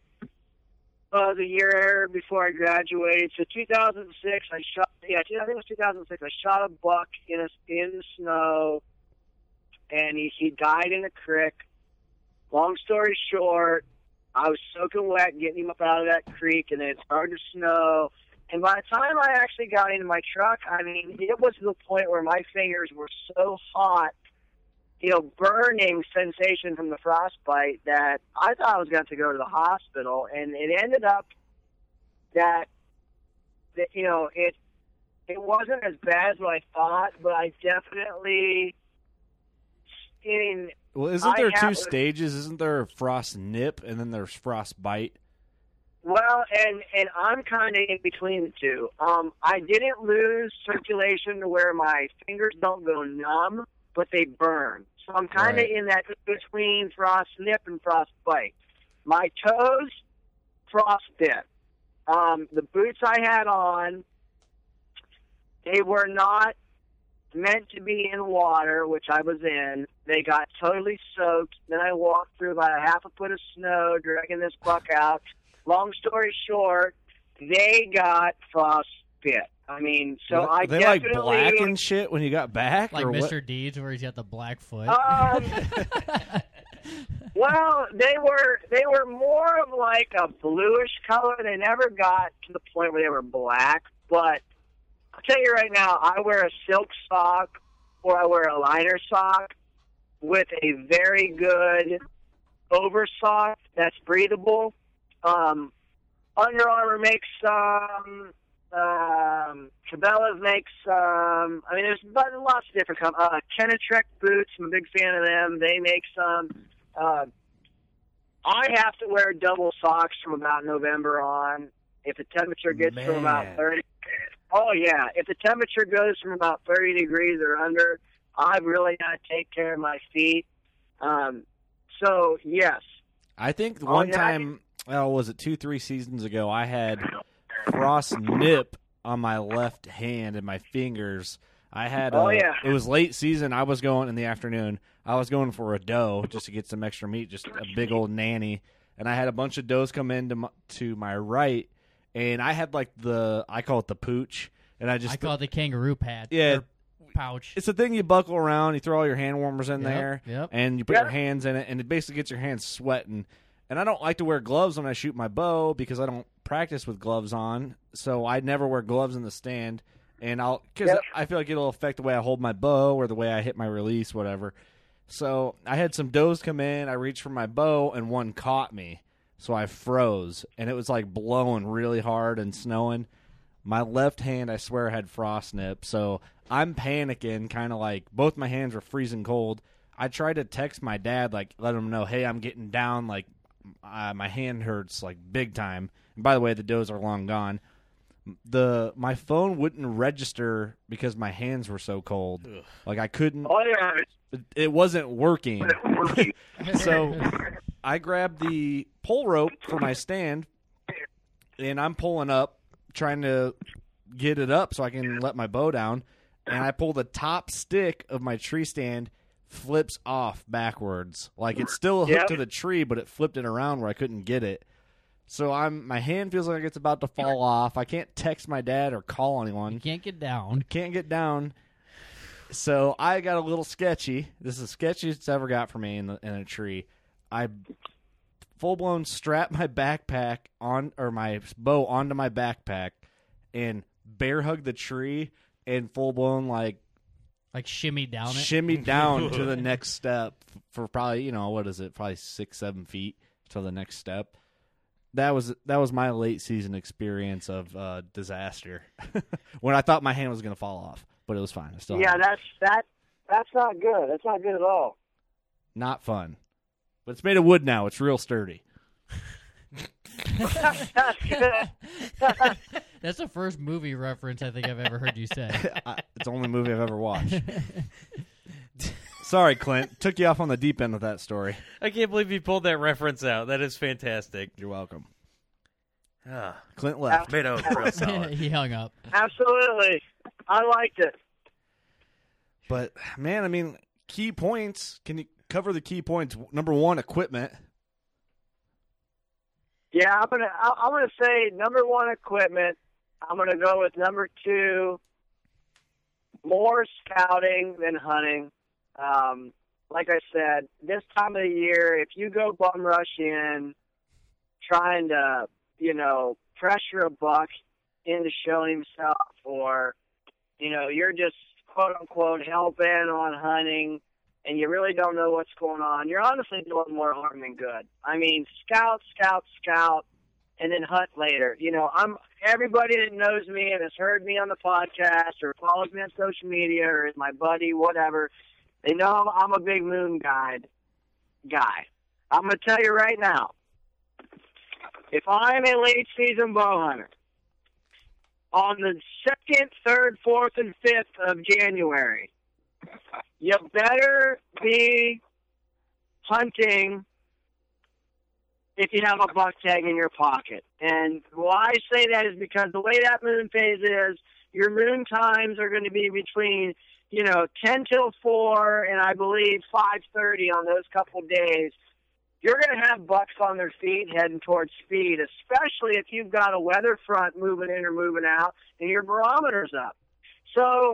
the year before I graduated. So 2006, I think it was 2006. I shot a buck in the snow. And he died in a creek. Long story short, I was soaking wet getting him up out of that creek, and then it started to snow. And by the time I actually got into my truck, I mean, it was to the point where my fingers were so hot, you know, burning sensation from the frostbite that I thought I was going to go to the hospital. And it ended up that you know, it wasn't as bad as what I thought, but I definitely... Well, isn't there two stages? Isn't there a frost nip and then there's frost bite? Well, and I'm kind of in between the two. I didn't lose circulation to where my fingers don't go numb, but they burn. So I'm kind of in that between frost nip and frost bite. My toes, frost bit. The boots I had on, they were not meant to be in water, which I was in. They got totally soaked. Then I walked through about a half a foot of snow, dragging this buck out. Long story short, they got frostbit. I mean, so I they definitely... like black and shit when you got back? Like or Mr. What? Deeds where he's got the black foot? Well, they were more of like a bluish color. They never got to the point where they were black, but I'll tell you right now, I wear a silk sock or I wear a liner sock with a very good oversock that's breathable. Under Armour makes some. Cabela's makes some. I mean, there's lots of different companies. Kenetrek boots, I'm a big fan of them. They make some. I have to wear double socks from about November on. If the temperature gets from about 30. Oh, yeah. If the temperature goes from about 30 degrees or under, I've really got to take care of my feet. So, yes. I think one time, was it 2-3 seasons ago, I had frost nip on my left hand and my fingers. I had it was late season. I was going in the afternoon. I was going for a doe just to get some extra meat, just a big old nanny. And I had a bunch of does come in to my right. And I had like I call it the pooch, and I call it the kangaroo pad. Yeah, pouch. It's the thing you buckle around. You throw all your hand warmers in there, and you put your hands in it, and it basically gets your hands sweating. And I don't like to wear gloves when I shoot my bow because I don't practice with gloves on. So I never wear gloves in the stand, and because I feel like it'll affect the way I hold my bow or the way I hit my release, whatever. So I had some does come in. I reached for my bow, and one caught me. So I froze, and it was like blowing really hard and snowing. My left hand, I swear, had frost nip. So I'm panicking, kind of like both my hands were freezing cold. I tried to text my dad, like let him know, hey, I'm getting down, like my hand hurts like big time. And by the way, the does are long gone. my phone wouldn't register because my hands were so cold. Ugh. Like I couldn't. Oh yeah. It wasn't working. So I grabbed the pull rope for my stand, and I'm pulling up, trying to get it up so I can let my bow down. And I pull the top stick of my tree stand, flips off backwards. Like it's still hooked to the tree, but it flipped it around where I couldn't get it. So my hand feels like it's about to fall off. I can't text my dad or call anyone. You can't get down. Can't get down. So I got a little sketchy. This is the sketchiest it's ever got for me in a tree. I full-blown strapped my backpack on, or my bow onto my backpack, and bear hugged the tree and full-blown like shimmy down it? Shimmy down to the next step for probably, what is it, probably 6-7 feet to the next step. That was my late season experience of disaster when I thought my hand was going to fall off, but it was fine. I still that's not good. That's not good at all. Not fun, but it's made of wood now. It's real sturdy. That's the first movie reference I think I've ever heard you say. It's the only movie I've ever watched. Sorry, Clint. Took you off on the deep end with that story. I can't believe you pulled that reference out. That is fantastic. You're welcome. Clint left. Made out real solid. He hung up. Absolutely. I liked it. But, man, I mean, key points. Can you cover the key points? Number one, equipment. Yeah, I'm gonna say number one, equipment. I'm gonna go with number two, more scouting than hunting. Like I said, this time of the year, if you go bum rush in, trying to, pressure a buck into showing himself, or, you're just quote unquote hell bent on hunting, and you really don't know what's going on, you're honestly doing more harm than good. I mean, scout, and then hunt later. Everybody that knows me and has heard me on the podcast or follows me on social media or is my buddy, whatever, they know I'm a big moon guide guy. I'm going to tell you right now, if I'm a late season bow hunter, on the 2nd, 3rd, 4th, and 5th of January, you better be hunting if you have a buck tag in your pocket. And why I say that is because the way that moon phase is, your moon times are going to be between 10 till 4 and I believe 5:30 on those couple days. You're going to have bucks on their feet heading towards speed, especially if you've got a weather front moving in or moving out and your barometer's up. So,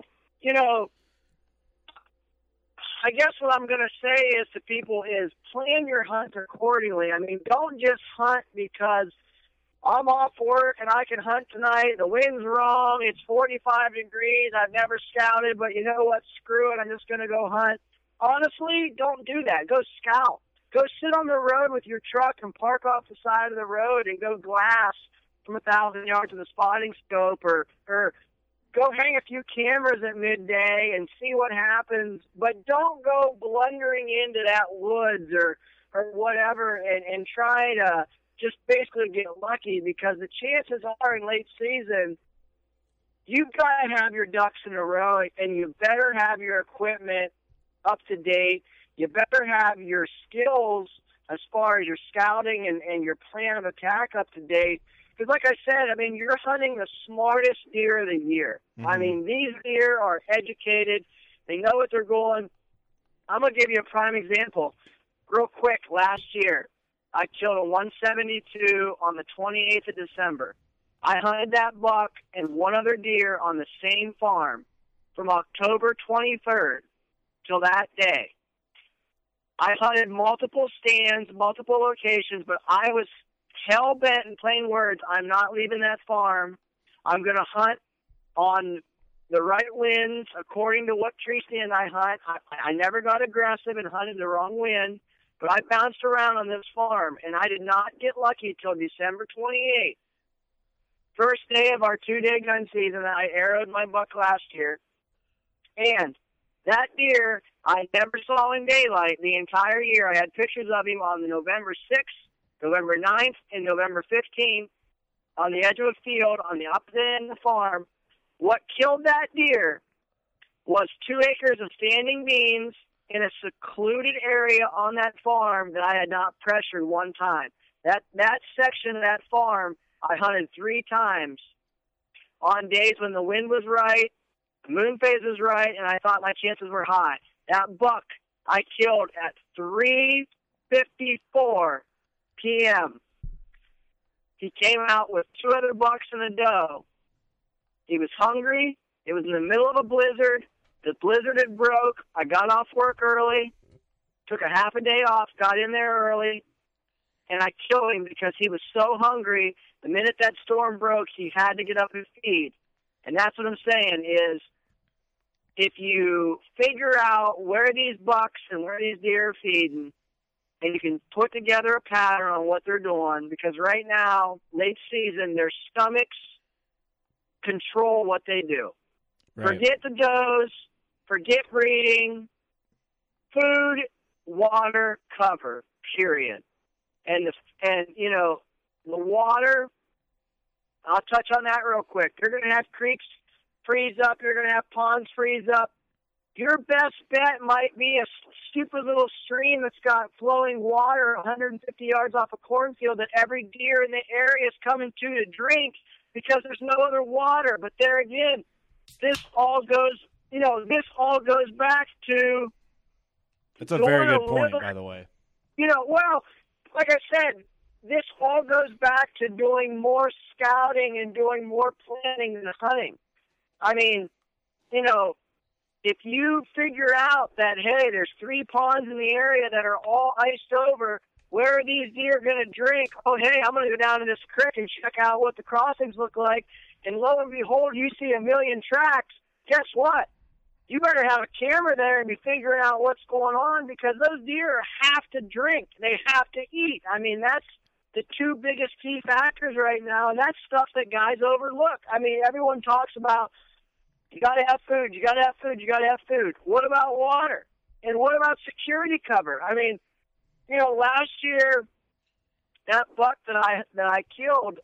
I guess what I'm going to say is to people is plan your hunt accordingly. I mean, don't just hunt because I'm off work and I can hunt tonight. The wind's wrong. It's 45 degrees. I've never scouted, but you know what? Screw it. I'm just going to go hunt. Honestly, don't do that. Go scout. Go sit on the road with your truck and park off the side of the road and go glass from 1,000 yards of the spotting scope, or go hang a few cameras at midday and see what happens. But don't go blundering into that woods or whatever and try to just basically get lucky, because the chances are in late season, you've got to have your ducks in a row, and you better have your equipment up to date. You better have your skills as far as your scouting and your plan of attack up to date. Because like I said, I mean, you're hunting the smartest deer of the year. Mm-hmm. I mean, these deer are educated. They know what they're going. I'm going to give you a prime example. Real quick, last year, I killed a 172 on the 28th of December. I hunted that buck and one other deer on the same farm from October 23rd till that day. I hunted multiple stands, multiple locations, but I was hell-bent, in plain words, I'm not leaving that farm. I'm going to hunt on the right winds according to what tree stand I hunt. I never got aggressive and hunted the wrong wind, but I bounced around on this farm, and I did not get lucky till December 28th. First day of our 2-day gun season, I arrowed my buck last year, and that deer I never saw in daylight the entire year. I had pictures of him on the November 6th, November 9th, and November 15th. on the edge of a field on the opposite end of the farm. What killed that deer was 2 acres of standing beans in a secluded area on that farm that I had not pressured one time. That section of that farm I hunted 3 times on days when the wind was right, the moon phase was right, and I thought my chances were high. That buck I killed at 3:54 p.m. He came out with 2 other bucks and a doe. He was hungry. It was in the middle of a blizzard. The blizzard had broke. I got off work early, took a half a day off, got in there early, and I killed him because he was so hungry. The minute that storm broke, he had to get up and feed. And that's what I'm saying is, if you figure out where these bucks and where these deer are feeding, and you can put together a pattern on what they're doing, because right now, late season, their stomachs control what they do. Right. Forget the does, forget breeding, food, water, cover, period. And the water, I'll touch on that real quick. You're going to have creeks freeze up. You're going to have ponds freeze up. Your best bet might be a stupid little stream that's got flowing water 150 yards off a cornfield that every deer in the area is coming to drink because there's no other water. But there again, this all goes back to... It's a very good point, by the way. Well, like I said, this all goes back to doing more scouting and doing more planning than hunting. I mean, if you figure out that, hey, there's 3 ponds in the area that are all iced over, where are these deer going to drink? Oh, hey, I'm going to go down to this creek and check out what the crossings look like. And lo and behold, you see a million tracks. Guess what? You better have a camera there and be figuring out what's going on, because those deer have to drink. They have to eat. I mean, that's the 2 biggest key factors right now, and that's stuff that guys overlook. I mean, everyone talks about, you got to have food, you got to have food, you got to have food. What about water? And what about security cover? I mean, last year, that buck that I killed,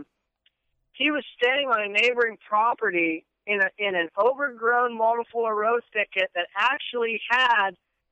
he was standing on a neighboring property in an overgrown multiflora rose thicket that actually had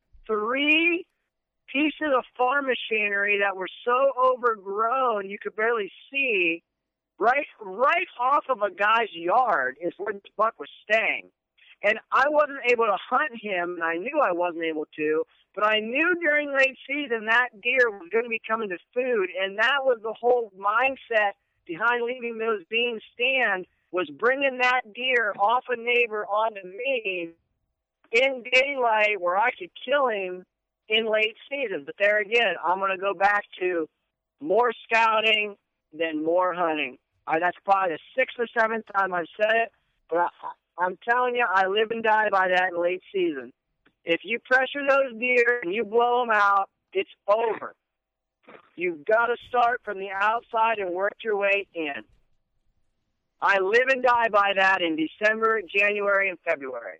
3 pieces of farm machinery that were so overgrown you could barely see. Right off of a guy's yard is where this buck was staying. And I wasn't able to hunt him, and I knew I wasn't able to, but I knew during late season that deer was going to be coming to food, and that was the whole mindset behind leaving those beans stand, was bringing that deer off a neighbor onto me in daylight where I could kill him in late season. But there again, I'm going to go back to more scouting than more hunting. That's probably the 6th or 7th time I've said it, but I'm telling you, I live and die by that in late season. If you pressure those deer and you blow them out, it's over. You've got to start from the outside and work your way in. I live and die by that in December, January, and February.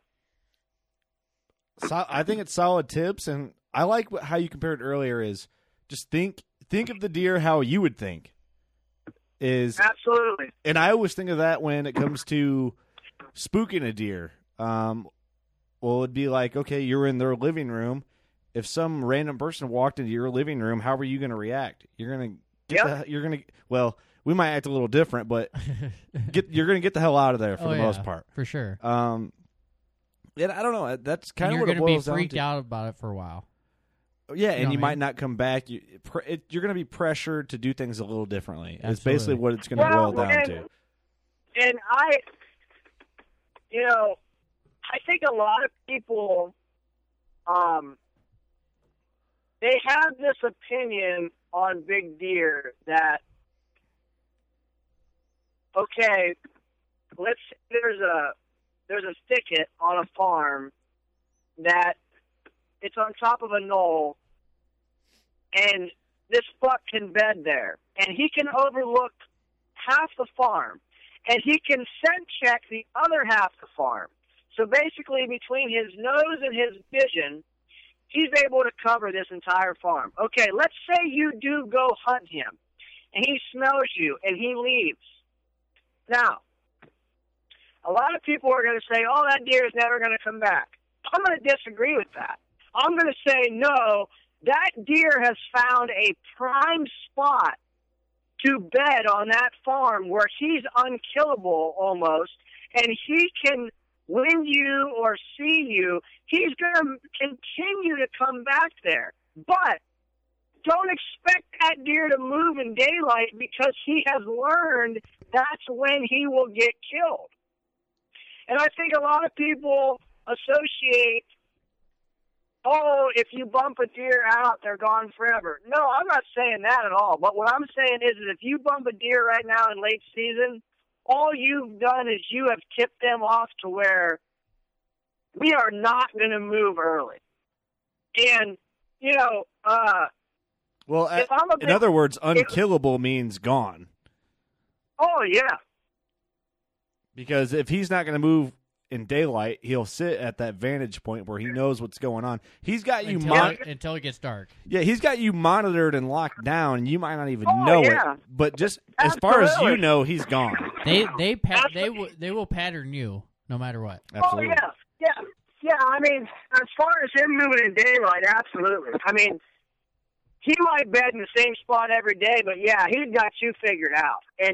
So, I think it's solid tips, and I like how you compared earlier is just think of the deer how you would think. Absolutely. And I always think of that when it comes to spooking a deer. It'd be like, okay, you're in their living room. If some random person walked into your living room, how are you going to react? You're going to we might act a little different, but you're going to get the hell out of there for the most part. For sure. And I don't know. That's kind of what it boils down to. You're going to be freaked out about it for a while. Yeah, and you might not come back. You're going to be pressured to do things a little differently. Absolutely. It's basically what it's going to boil down to. And I think a lot of people, they have this opinion on big deer that, okay, let's say there's a thicket on a farm that it's on top of a knoll, and this buck can bed there, and he can overlook half the farm, and he can scent check the other half the farm. So basically, between his nose and his vision, he's able to cover this entire farm. Okay, let's say you do go hunt him, and he smells you, and he leaves. Now, a lot of people are going to say, oh, that deer is never going to come back. I'm going to disagree with that. I'm going to say, no, that deer has found a prime spot to bed on that farm where he's unkillable almost, and he can, when you or see you, he's going to continue to come back there. But don't expect that deer to move in daylight because he has learned that's when he will get killed. And I think a lot of people associate, oh, if you bump a deer out, they're gone forever. No, I'm not saying that at all. But what I'm saying is that if you bump a deer right now in late season, all you've done is you have tipped them off to where we are not going to move early. And, you know, well, in other words, unkillable means gone. Oh, yeah. Because if he's not going to move in daylight, he'll sit at that vantage point where he knows what's going on. He's got you until it gets dark. Yeah, he's got you monitored and locked down, and you might not even know it. But just as far as you know, he's gone. They will pattern you no matter what. Absolutely. Oh, yeah. I mean, as far as him moving in daylight, absolutely. I mean, he might bed in the same spot every day, but yeah, he's got you figured out. And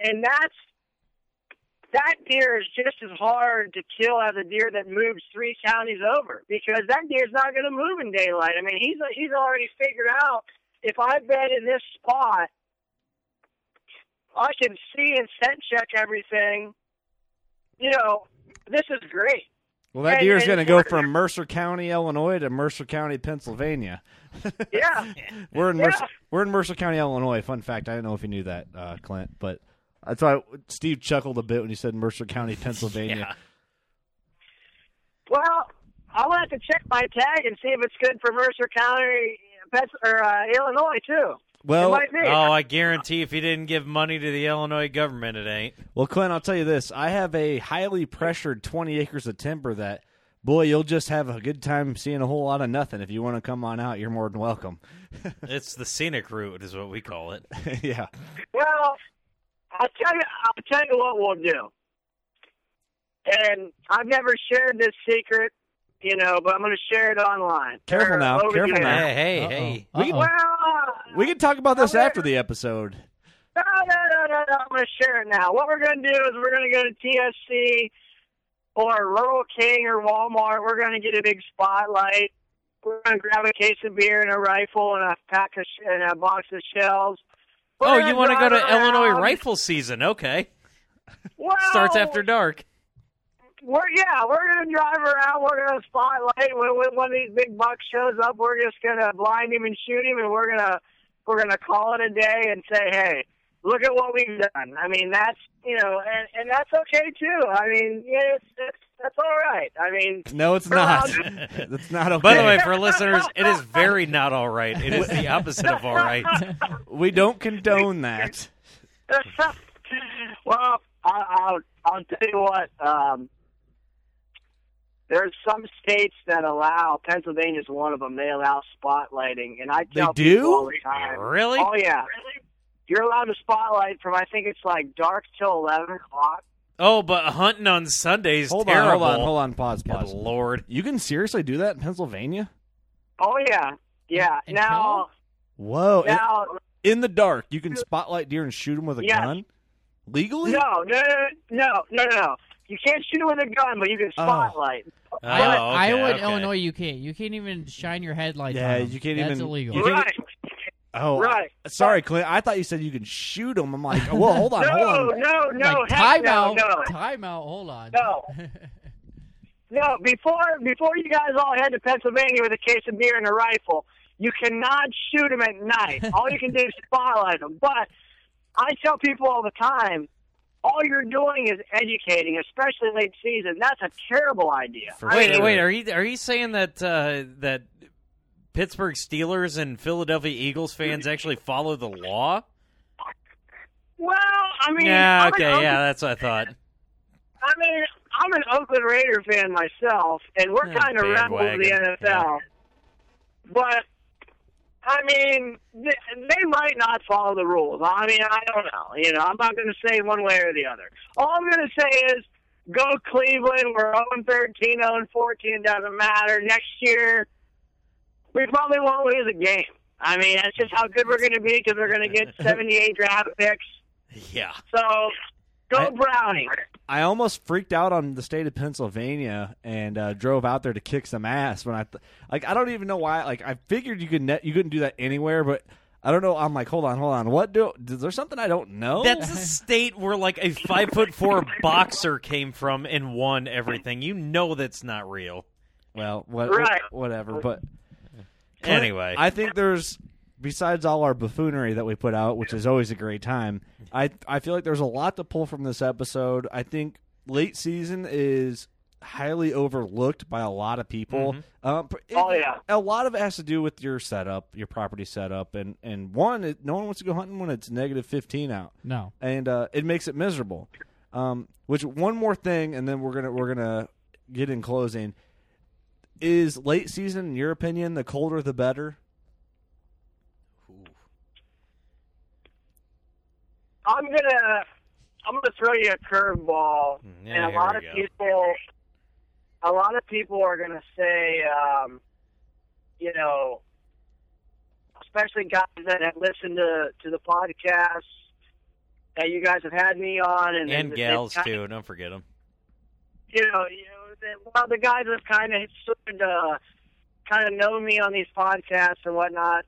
that deer is just as hard to kill as a deer that moves 3 counties over, because that deer's not going to move in daylight. I mean, he's already figured out, if I bed in this spot, I can see and scent check everything. You know, this is great. Well, that deer is going to go from Mercer County, Illinois, to Mercer County, Pennsylvania. Yeah, we're in Mercer County, Illinois. Fun fact: I don't know if you knew that, Clint, but that's why Steve chuckled a bit when you said Mercer County, Pennsylvania. Yeah. Well, I'll have to check my tag and see if it's good for Mercer County, Illinois too. Well, I guarantee if he didn't give money to the Illinois government, it ain't. Well, Clint, I'll tell you this. I have a highly pressured 20 acres of timber that, boy, you'll just have a good time seeing a whole lot of nothing. If you want to come on out, you're more than welcome. It's the scenic route is what we call it. Yeah. Well, I'll tell you what we'll do. And I've never shared this secret, you know, but I'm going to share it online. Careful now. Hey. We can talk about this after the episode. No. I'm going to share it now. What we're going to do is we're going to go to TSC or Rural King or Walmart. We're going to get a big spotlight. We're going to grab a case of beer and a rifle and a box of shells. You want to go to Illinois rifle season? Okay. Well, starts after dark. We're going to drive around. We're going to spotlight. When one of these big bucks shows up, we're just going to blind him and shoot him, and we're going to call it a day and say, hey, look at what we've done. I mean, that's, you know, and that's okay too. I mean, yeah, that's all right. I mean, no, it's not. That's not okay. By the way, for listeners, it is very not all right. It is the opposite of all right. We don't condone that. Well, I'll tell you what. There's some states that allow, Pennsylvania's one of them, they allow spotlighting. And I tell people all the time. Really? Oh, yeah. You're allowed to spotlight from, I think it's like dark till 11 o'clock. Oh, but hunting on Sundays terrible. Hold on, pause. Good Lord. You can seriously do that in Pennsylvania? Oh, yeah. Yeah. Now. Whoa. Now, in the dark, you can spotlight deer and shoot them with a gun? Legally? No. You can't shoot it with a gun, but you can spotlight. Iowa and Illinois, you can't. You can't even shine your headlights on them. You can't That's even. illegal. Right. Oh, right. Sorry, Clint. I thought you said you can shoot them. I'm like, well, hold on. No. Like, time out. Hold on. No. Before you guys all head to Pennsylvania with a case of beer and a rifle, you cannot shoot them at night. All you can do is spotlight them. But I tell people all the time, all you're doing is educating, especially late season. That's a terrible idea. Wait, are you saying that that Pittsburgh Steelers and Philadelphia Eagles fans actually follow the law? Well, I mean... Yeah, that's what I thought. I mean, I'm an Oakland Raider fan myself, and we're kind of rebels of the NFL. Yeah. But I mean, they might not follow the rules. I mean, I don't know. You know, I'm not going to say one way or the other. All I'm going to say is, go Cleveland. We're 0-13, 0-14. Doesn't matter. Next year, we probably won't lose a game. I mean, that's just how good we're going to be because we're going to get 78 draft picks. Yeah. So, go Brownie. I almost freaked out on the state of Pennsylvania and drove out there to kick some ass when I don't even know why. Like, I figured you couldn't do that anywhere, but I don't know. I'm like, hold on. Is there something I don't know? That's a state where like a 5'4" boxer came from and won everything. You know that's not real. Well, right. whatever. But anyway, I think there's, besides all our buffoonery that we put out, which is always a great time, I feel like there's a lot to pull from this episode. I think late season is highly overlooked by a lot of people. Mm-hmm. A lot of it has to do with your setup, your property setup, and no one wants to go hunting when it's negative 15 out. No, and it makes it miserable. Which one more thing, and then we're gonna get in closing. Is late season, in your opinion, the colder the better? I'm gonna throw you a curveball, and a lot of people are gonna say, you know, especially guys that have listened to the podcast that you guys have had me on, and gals too. Don't forget them. The guys that kind of know me on these podcasts and whatnot.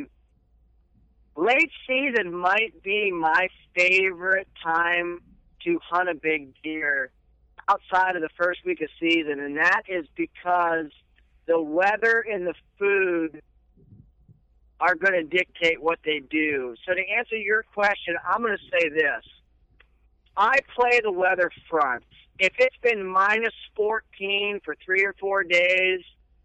Late season might be my favorite time to hunt a big deer outside of the first week of season, and that is because the weather and the food are going to dictate what they do. So to answer your question, I'm going to say this. I play the weather front. If it's been minus 14 for 3 or 4 days,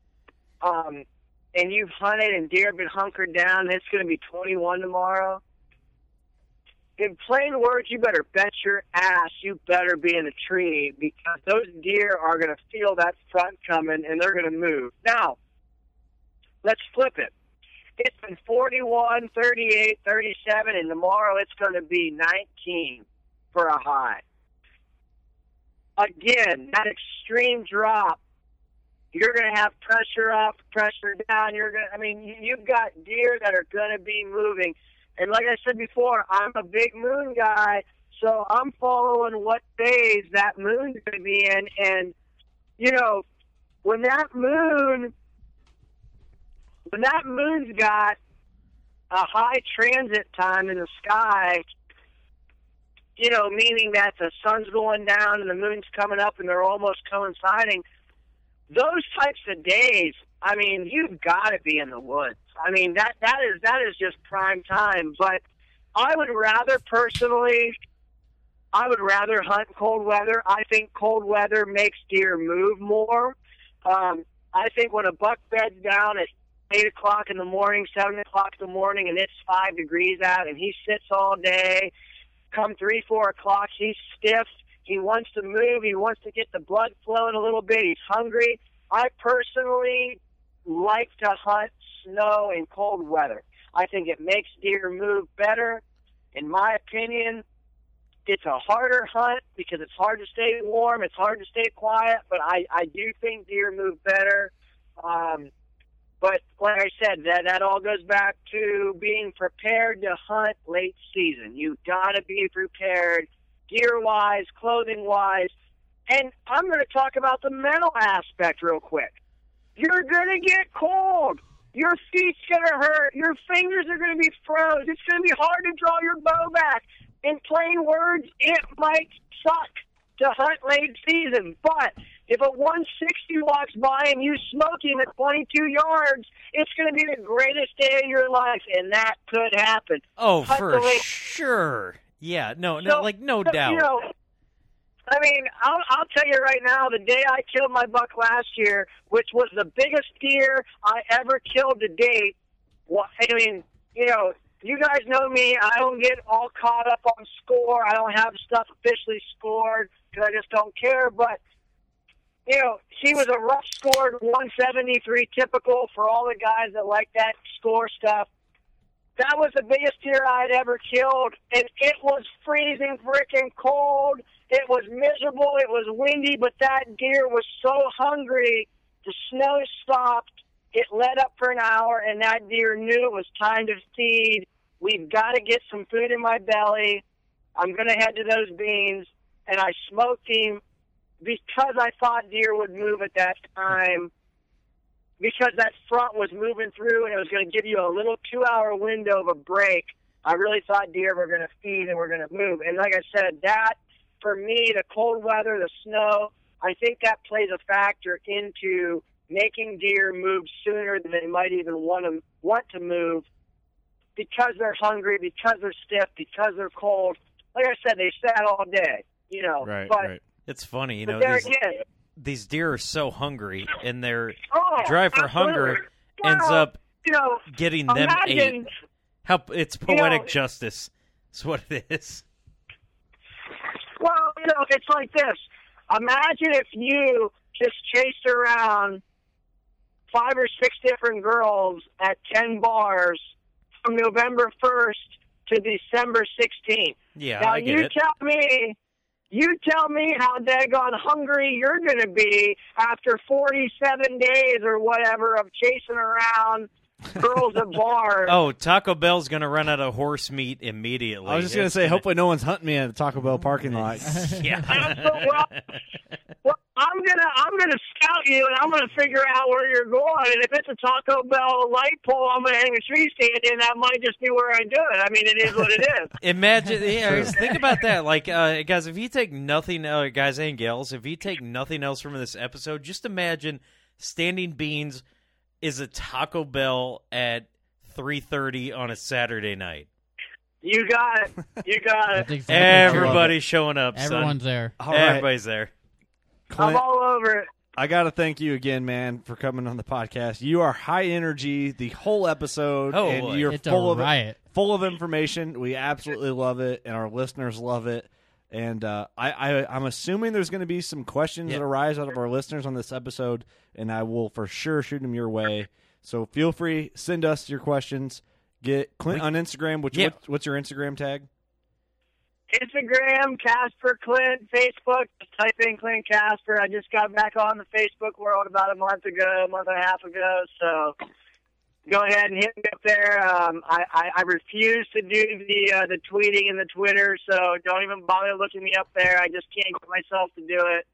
and you've hunted and deer have been hunkered down, and it's going to be 21 tomorrow, in plain words, you better bet your ass you better be in a tree because those deer are going to feel that front coming, and they're going to move. Now, let's flip it. It's been 41, 38, 37, and tomorrow it's going to be 19 for a high. Again, that extreme drop, you're going to have pressure up, pressure down. You've got deer that are going to be moving. And like I said before, I'm a big moon guy, so I'm following what phase that moon's going to be in. And, when that moon's got a high transit time in the sky, meaning that the sun's going down and the moon's coming up and they're almost coinciding, those types of days, you've got to be in the woods. That is just prime time. But I would rather hunt cold weather. I think cold weather makes deer move more. I think when a buck beds down at 8 o'clock in the morning, 7 o'clock in the morning, and it's 5 degrees out, and he sits all day, come 3, 4 o'clock, he's stiff. He wants to move. He wants to get the blood flowing a little bit. He's hungry. I personally like to hunt snow in cold weather. I think it makes deer move better. In my opinion, it's a harder hunt because it's hard to stay warm. It's hard to stay quiet, but I do think deer move better. But like I said, that all goes back to being prepared to hunt late season. You got to be prepared gear-wise, clothing-wise. And I'm going to talk about the mental aspect real quick. You're going to get cold. Your feet's going to hurt. Your fingers are going to be froze. It's going to be hard to draw your bow back. In plain words, it might suck to hunt late season. But if a 160 walks by and you smoke him at 22 yards, it's going to be the greatest day of your life, and that could happen. Oh, for sure. Yeah, no doubt. I'll tell you right now, the day I killed my buck last year, which was the biggest deer I ever killed to date, you guys know me. I don't get all caught up on score. I don't have stuff officially scored because I just don't care. But she was a rough scored 173 typical for all the guys that like that score stuff. That was the biggest deer I'd ever killed, and it was freezing freaking cold. It was miserable. It was windy, but that deer was so hungry. The snow stopped. It let up for an hour, and that deer knew it was time to feed. We've got to get some food in my belly. I'm going to head to those beans, and I smoked him because I thought deer would move at that time, because that front was moving through, and it was going to give you a little 2-hour window of a break. I really thought deer were going to feed and were going to move. And like I said, that, for me, the cold weather, the snow, I think that plays a factor into making deer move sooner than they might even want to move, because they're hungry, because they're stiff, because they're cold. Like I said, they sat all day, Right, but, right. It's funny, these deer are so hungry, and their drive for hunger ends up getting them ate. It's poetic justice. That's what it is. Well, it's like this. Imagine if you just chased around 5 or 6 different girls at 10 bars from November 1st to December 16th. Yeah, now, I get it. You tell me how daggone hungry you're going to be after 47 days or whatever of chasing around girls at bars. Oh, Taco Bell's going to run out of horse meat immediately. I was just going to say, hopefully no one's hunting me at the Taco Bell parking lot. Yeah. Well, I'm gonna scout you, and I'm gonna figure out where you're going. And if it's a Taco Bell light pole, I'm gonna hang a tree stand in. That might just be where I do it. I mean, it is what it is. Imagine, think about that. Like, guys, if you take nothing, guys and gals, if you take nothing else from this episode, just imagine Standing Beans is a Taco Bell at 3:30 on a Saturday night. You got it. You got it. Exactly. Everybody's showing up. Everyone's there. All right. Everybody's there. Clint, I'm all over it. I got to thank you again, man, for coming on the podcast. You are high energy the whole episode, and boy. you're It's full a of riot. full of information. We absolutely love it, and our listeners love it. And I'm assuming there's going to be some questions that arise out of our listeners on this episode, and I will for sure shoot them your way. So feel free, send us your questions. Get Clint on Instagram. What's your Instagram tag? Instagram, Casper Clint. Facebook, just type in Clint Casper. I just got back on the Facebook world about a month and a half ago, so go ahead and hit me up there. I refuse to do the tweeting and the Twitter, so don't even bother looking me up there. I just can't get myself to do it.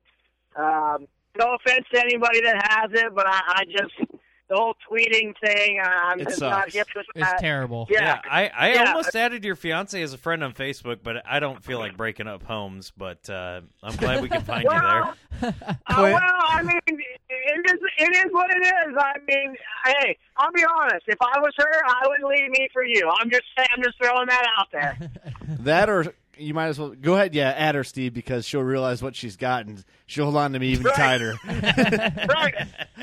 No offense to anybody that has it, but I just... the whole tweeting thing, I'm just not hip with that. It's terrible. Yeah, I almost added your fiance as a friend on Facebook, but I don't feel like breaking up homes. But I'm glad we can find you there. Well, I mean, it is what it is. I mean, hey, I'll be honest. If I was her, I would leave me for you. I'm just throwing that out there. That, or you might as well go ahead, add her, Steve, because she'll realize what she's got and she'll hold on to me even tighter. Right.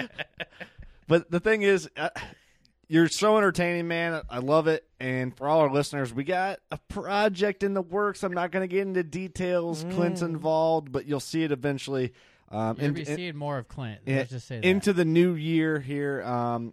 But the thing is, you're so entertaining, man. I love it. And for all our listeners, we got a project in the works. I'm not going to get into details. Clint's involved, but you'll see it eventually. You'll be seeing more of Clint. Let's just say that. Into the new year here,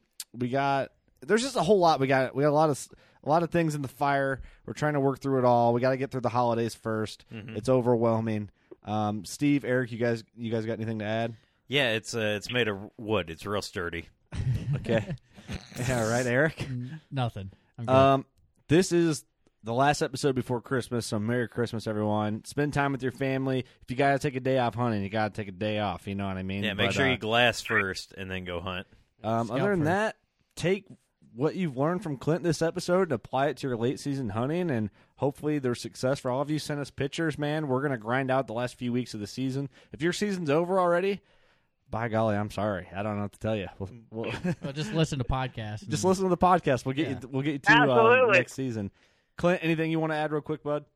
there's just a whole lot. We got a lot of things in the fire. We're trying to work through it all. We got to get through the holidays first. It's overwhelming. Steve, Eric, you guys got anything to add? Yeah, it's made of wood. It's real sturdy. Okay. Yeah, right, Eric? Nothing. I'm good. This is the last episode before Christmas, so Merry Christmas, everyone. Spend time with your family. If you got to take a day off hunting, you got to take a day off. You know what I mean? Yeah, make sure you glass first and then go hunt. Other than that, take what you've learned from Clint this episode and apply it to your late season hunting, and hopefully there's success for all of you. Send us pictures, man. We're going to grind out the last few weeks of the season. If your season's over already, by golly, I'm sorry. I don't know what to tell you. Well, just listen to podcasts. Just listen to the podcast. We'll get you to next season. Clint, anything you want to add real quick, bud?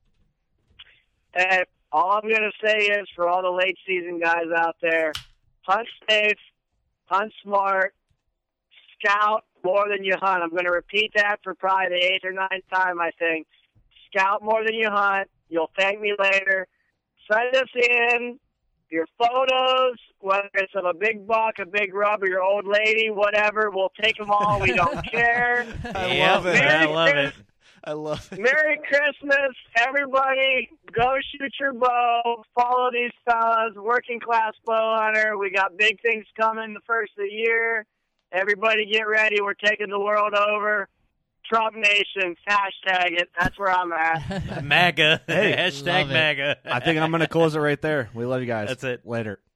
All I'm going to say is, for all the late season guys out there, hunt safe, hunt smart, scout more than you hunt. I'm going to repeat that for probably the 8th or 9th time, I think. Scout more than you hunt. You'll thank me later. Send us in your photos, whether it's of a big buck, a big rub, or your old lady, whatever. We'll take them all. We don't care. I love it. I love it. I love it. Merry Christmas, everybody. Go shoot your bow. Follow these fellas. Working Class Bow Hunter. We got big things coming the first of the year. Everybody get ready. We're taking the world over. Trump Nation, hashtag it. That's where I'm at. MAGA. Hey, Hashtag love it. MAGA. I think I'm going to close it right there. We love you guys. That's it. Later.